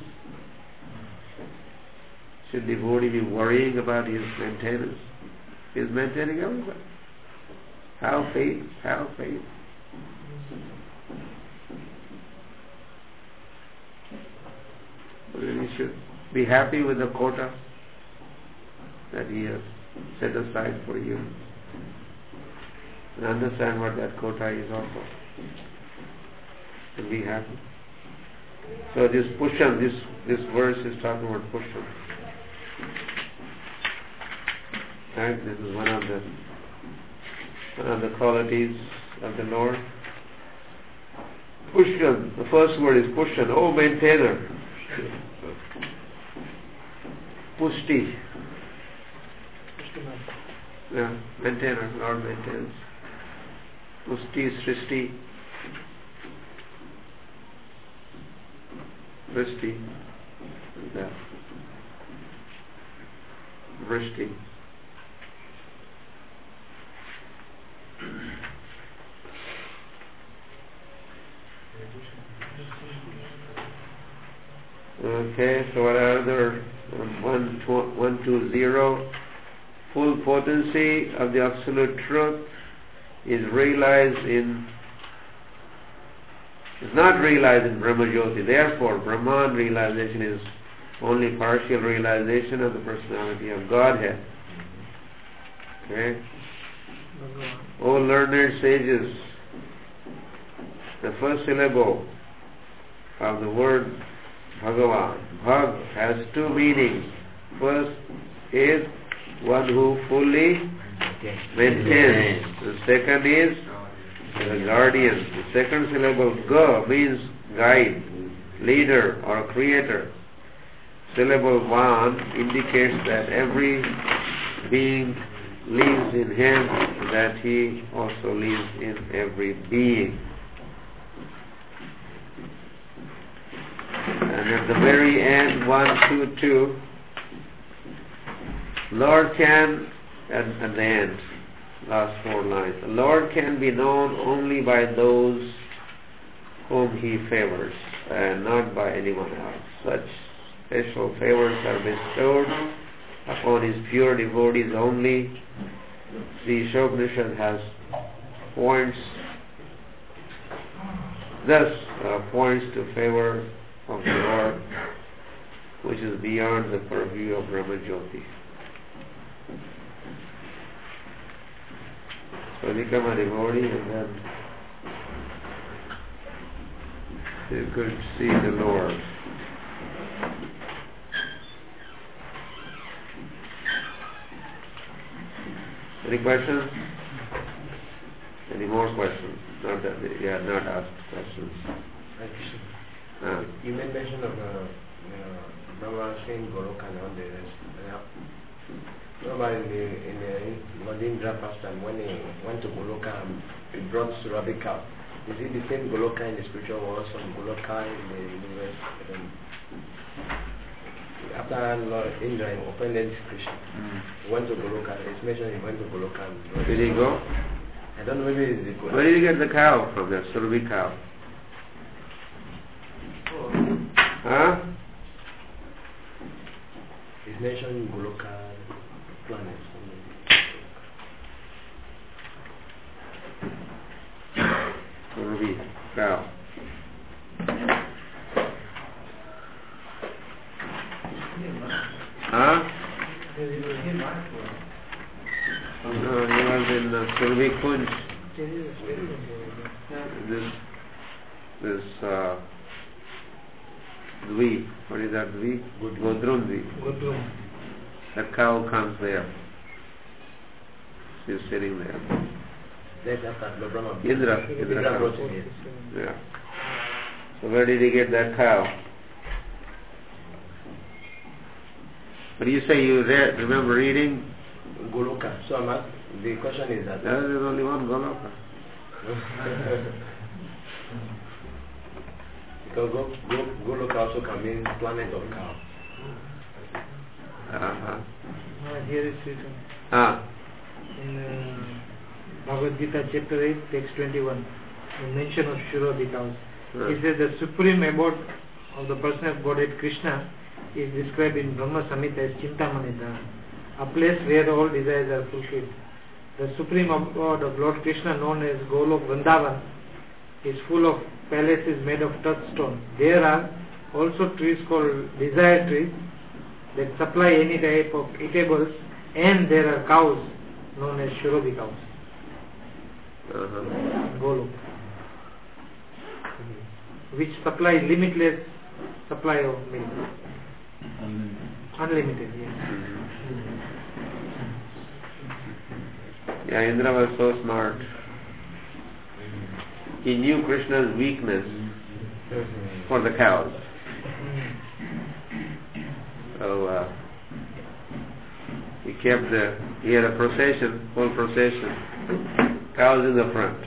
Should devotee be worrying about His maintenance? He is maintaining everybody. Have faith, have faith. You should be happy with the quota that He has set aside for you. And understand what that quota is also. And be happy. So this Pusham, this, this verse is talking about Pusham. Right? This is one of the one of the qualities of the Lord. Pusham, the first word is Pusham, oh maintainer. Pushti. Yeah, maintainer, Lord maintains. Pushti, Srishti. Vrishti. Yeah. Vrishti. Okay, so what are other um, one, tw- one two zero? Full potency of the absolute truth is realized in is not realized in Brahma Jyoti. Therefore, Brahman realization is only partial realization of the personality of Godhead. Okay? O learned sages, the first syllable of the word Bhagavan, Bhag, has two meanings. First is one who fully maintains. The second is the guardian. The second syllable Ga means guide, leader or creator. Syllable Van indicates that every being lives in him, that he also lives in every being. And at the very end, one, two, two, Lord can, at, at the end, last four lines, the Lord can be known only by those whom He favors, and not by anyone else. Such special favors are bestowed upon His pure devotees only. The Ishopanishad has points, thus uh, points to favor of the Lord, which is beyond the purview of Brahma Jyoti. So become a devotee and then you could see the Lord. Any questions? Any more questions? Not that they, yeah, not asked questions. Uh, You made mention of uh, uh, Brahma saying Goloka and all the rest. Uh, Brahma in the, in the Madindra pastime, when he went to Goloka, he brought Surabhi cow. Is it the same Goloka in the spiritual world, some Goloka in the universe? Um, after Lord Indra offended Krishna, Mm. he went to Goloka. It's mentioned he went to Goloka. And Did he go? I don't know, maybe it's the Goloka. Where did he get the cow from? That Surabhi cow? Huh? It's mentioned Goloka planet. Surabhi cow. Huh? No, he was in uh, Surabhi Kunj. This, this uh, Dweep, what is that Dweep? Godrum Dweep. Godrum. That cow comes there. She's sitting there. That's after the Brahma. Indra. Indra Indra comes. brought him here. Yeah. So where did he get that cow? But you say you read, remember reading? Goloka. So I'm ask, the question is that. No, there's only one Goloka. Because go, go, Goloka also can mean planet of cow. Uh-huh. Uh, here is written Ah. in uh, Bhagavad Gita chapter eight, text twenty-one, the mention of Surabhi cows. Huh. He says the supreme abode of the person of Godhead Krishna is described in Brahma Samhita as Chintamanita, a place where all desires are fulfilled. The supreme abode of Lord Krishna, known as Golok Vrindavan, is full of palaces made of touchstone. There are also trees called desire trees that supply any type of eatables, and there are cows known as Surabhi cows. Uh-huh. Golok, which supply limitless supply of milk. Unlimited, yes. Mm-hmm. Yeah, Indra was so smart. He knew Krishna's weakness for the cows. So uh, he kept the, he had a procession, whole procession, cows in the front.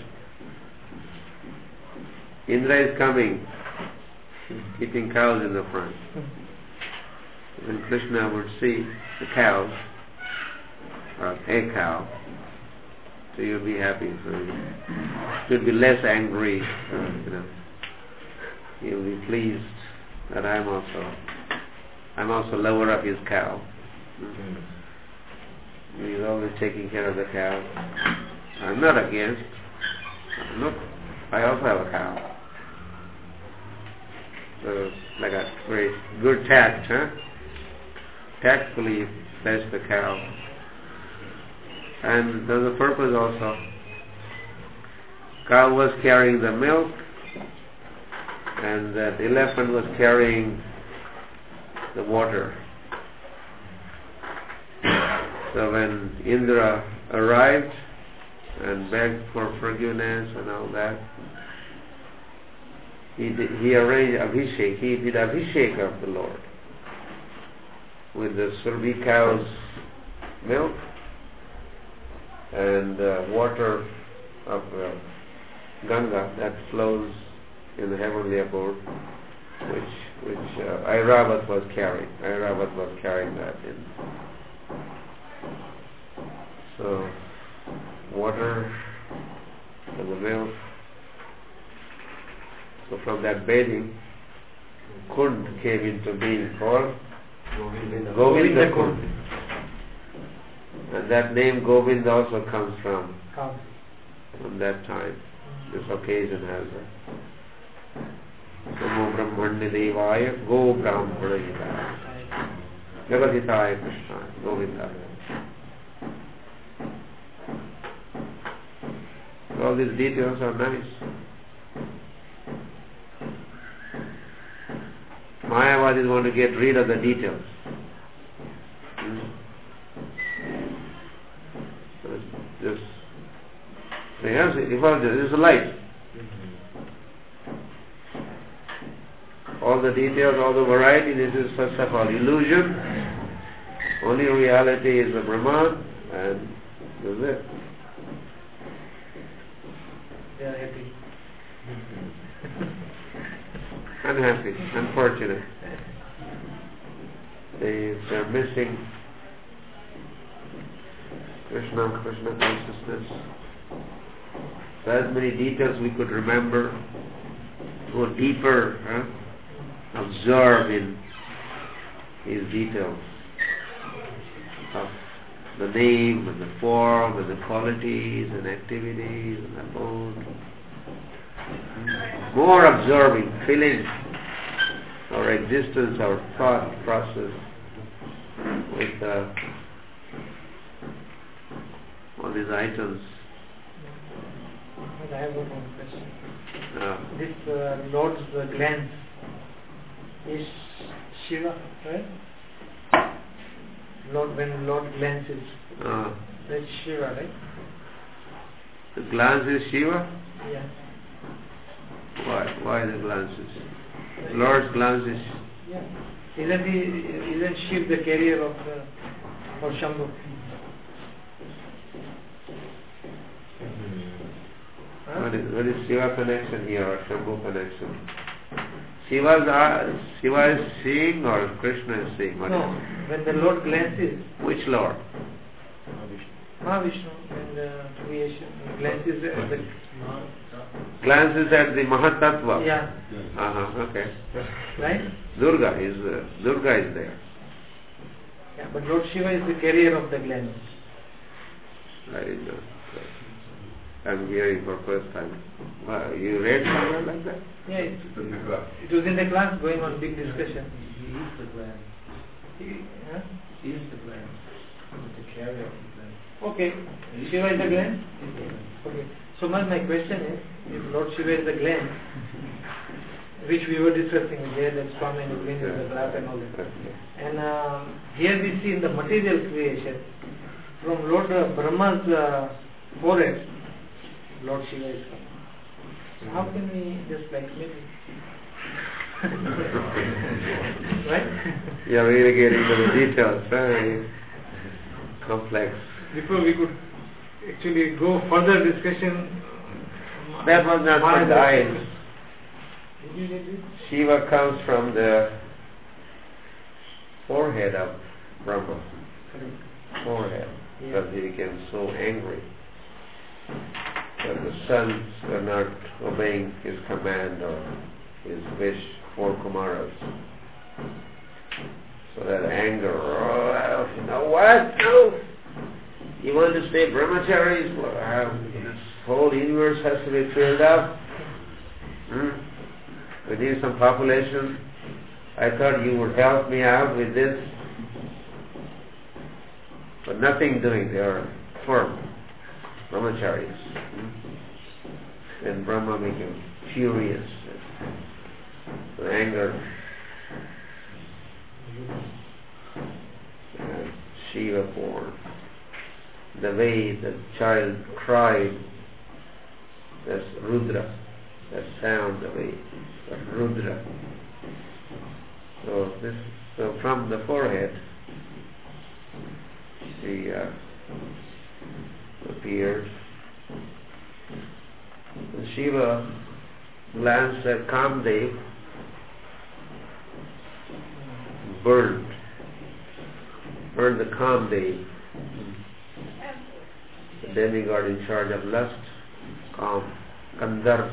Indra is coming, keeping cows in the front. When Krishna would see the cows, or a cow, so you'll be happy. So you'll be less angry. You know, you'll be pleased that I'm also, I'm also lover of his cow. Mm-hmm. He's always taking care of the cow. I'm not against. Look, I also have a cow. So like a very good tact, huh? Tactfully fetch the cow. And there's a purpose also. Cow was carrying the milk, and that elephant was carrying the water. So when Indra arrived and begged for forgiveness and all that, he did, he arranged abhishek. He did abhishek of the Lord with the Surabhi cow's milk and uh, water of uh, Ganga that flows in the heavenly abode, which which uh, Airavat was carrying. Airavat was carrying that in. So water and the milk. So from that bathing, Kund came into being called Govinda Kund. And that name Govind also comes from from that time. This occasion has a Namo Brahmanya Devaya Go Brahmanaya Jagadhitaya Krishna Govinda. All these details are nice. Mayavadis want to get rid of the details. Hmm. So just they have effulgence. This is light. All the details, all the variety, this is first of all illusion. Only reality is the Brahman, and this is it. They are happy. unhappy, unfortunate. They, they're missing Krishna, Krishna consciousness. So as many details we could remember, go deeper, huh? Observe in these details of the name and the form and the qualities and activities and the mode. More observing, feeling our existence, our thought process with uh, all these items. I have one more question. Uh, This uh, Lord's uh, glance is Shiva, right? Lord, when Lord glances, uh, that's Shiva, right? the glance is Shiva? Yeah. Why? Why the glances? Lord's glance is... Yeah. Isn't he? Isn't Shiva the carrier of the of Shambhu? Huh? What is, what is Shiva connection here or Shambhu connection? Shiva's, uh, Shiva is seeing or Krishna is seeing? What No, is when the Lord glances, it? Which Lord? Mahavishnu, when the creation glances at the Glances at the Mahatattva. yeah, Uh-huh, okay. right? Durga is uh, Durga is there. Yeah, but Lord Shiva is the carrier of the glance. I didn't know. I'm hearing for first time. Uh, you read somewhere like that? Yeah, it, it was in the class going on big discussion. He is the glance. He- huh? He is the glance. The carrier of the glance. Okay, Shiva is the glance. Okay, so my, my question is, if Lord Shiva is the glance, which we were discussing there, that Swami and Glenn is the glass and all that. And uh, here we see in the material creation, from Lord uh, Brahma's uh, forehead, Lord Shiva is coming. So how can we just like maybe? Right? You're really getting to the details, very complex. Before we could actually go further discussion. That was not for the eyes. Did you get it? Shiva comes from the forehead of Brahma. Forehead. Yeah. Because he became so angry that the sons were not obeying his command or his wish for Kumaras. So that anger, oh, you know what? No. You want to stay brahmacharis? Well, uh, this whole universe has to be filled up. Hmm? We need some population. I thought you would help me out with this. But nothing doing. They are firm. Brahmacharis. Hmm? And Brahma became furious. So anger. And Shiva born. The way the child cried, that's Rudra. That sound, the way, that's Rudra. So this, so from the forehead, she uh, appeared. And Shiva glanced at Kamdev, burned, burned the Kamdev, the demigod in charge of lust, Kam, Kandar,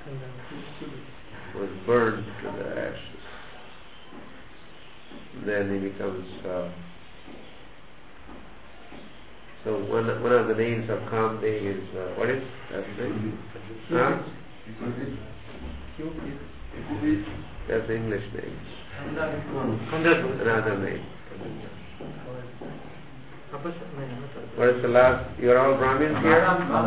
was burned to the ashes. Then he becomes. Uh, so one one of the names of Kamdev is uh, what is that name? Huh? That's the English name. Another name. What is the last? You are all Brahmins here?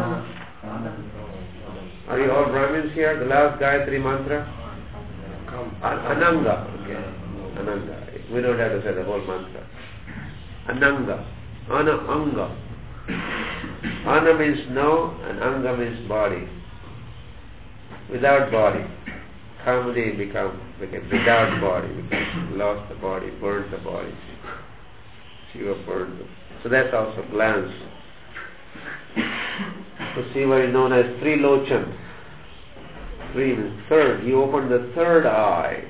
Are you all Brahmins here? The last Gayatri mantra? Ananga. Okay. Ananga. We don't have to say the whole mantra. Ananga. Ana Anga. Ana means no and Anga means body. Without body. Kamadi become, became without body, because lost the body, burned the body. Shiva burned them. So that's also glance. So Shiva is known as Trilochan. three means third. He opened the third eye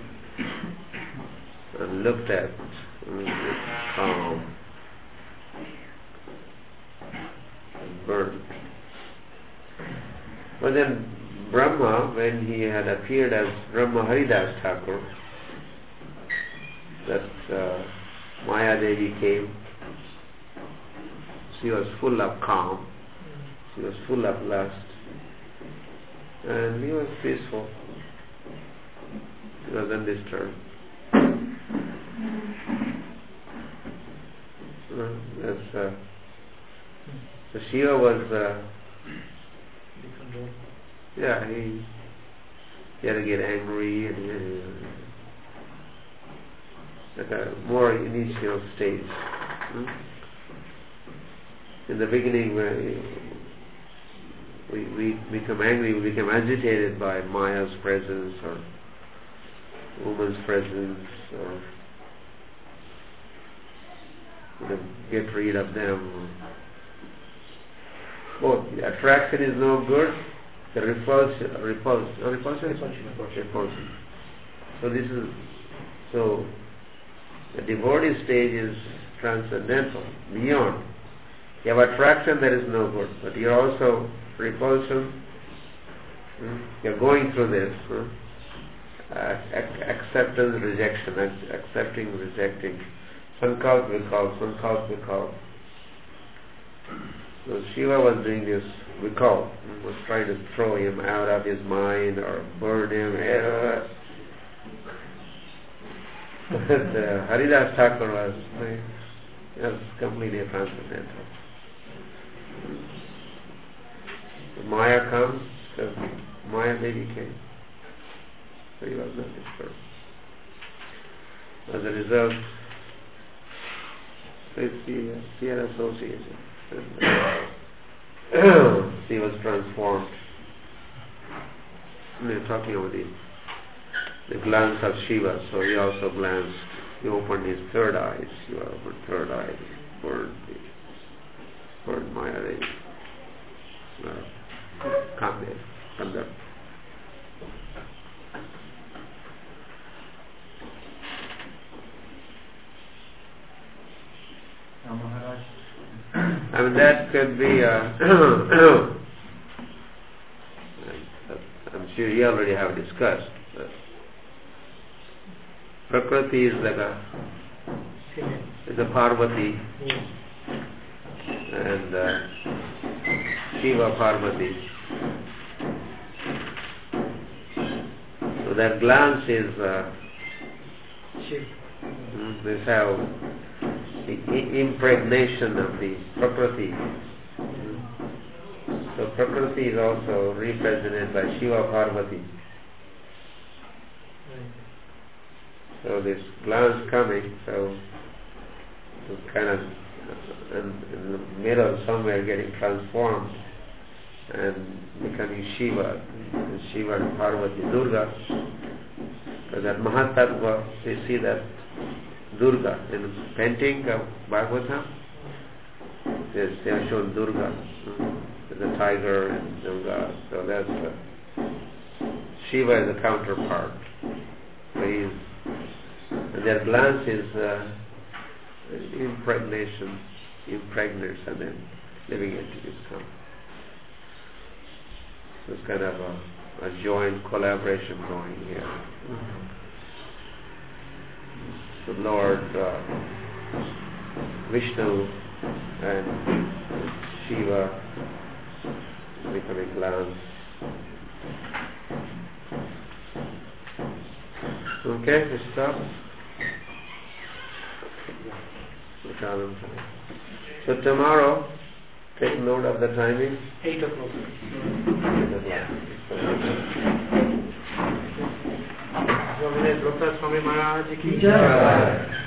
and looked at it calm and burned. But then Brahma, when he had appeared as Brahma Haridas Thakur, that uh, Maya Devi came. She was full of calm. She was full of lust. And he was peaceful. He was undisturbed. Uh, that's, uh, so Shiva was, uh, yeah, he, he had to get angry and uh, like a more initial stage. Hmm? In the beginning, we, we become angry, we become agitated by Maya's presence or woman's presence, or you know, get rid of them. Both the attraction is no good, the repulsion, repulsion, no, repulsion, repulsion, repulsion. So this is so. The devotee stage is transcendental, beyond. You have attraction, that is no good, but you're also repulsion. Hmm? You're going through this. Hmm? Uh, ac- acceptance, rejection, ac- accepting, rejecting. Sankalp Vikalp, Sankalp Vikalp. So Shiva was doing this Vikalp, was trying to throw him out of his mind or burn him. But uh, Haridas Thakur was, was completely transcendental. So Maya comes, so Maya Devi came. So he was not disturbed. As a result, it's the Sierra Association. He was transformed. We're talking about the, the glance of Shiva, so he also glanced, he opened his third eye, Shiva opened third eye, burned, burned Maya Devi. Come there, come there. I mean, that could be, uh, I'm sure you already have discussed. Prakriti is like a, is a Parvati, and uh, Shiva Parvati. So that glance is, uh, this how the impregnation of the Prakriti. So Prakriti is also represented by Shiva Parvati. So this glance coming, so it's kind of in, in the middle somewhere getting transformed and becoming Shiva, Shiva and Parvati, Durga. So that Mahatattva, they see that Durga in the painting of Bhagavatam. Yes, they are shown Durga, the tiger and Durga. So that's uh, Shiva is a counterpart. So he's, and their glance is uh, impregnation, impregnates and then living entities come. So it's kind of a, a joint collaboration going here. Mm-hmm. So Lord uh, Vishnu and Shiva becoming glance. Okay, we stop. So tomorrow, take note of the timing. Eight o'clock. Eight o'clock. Swami Maharaj ki jai.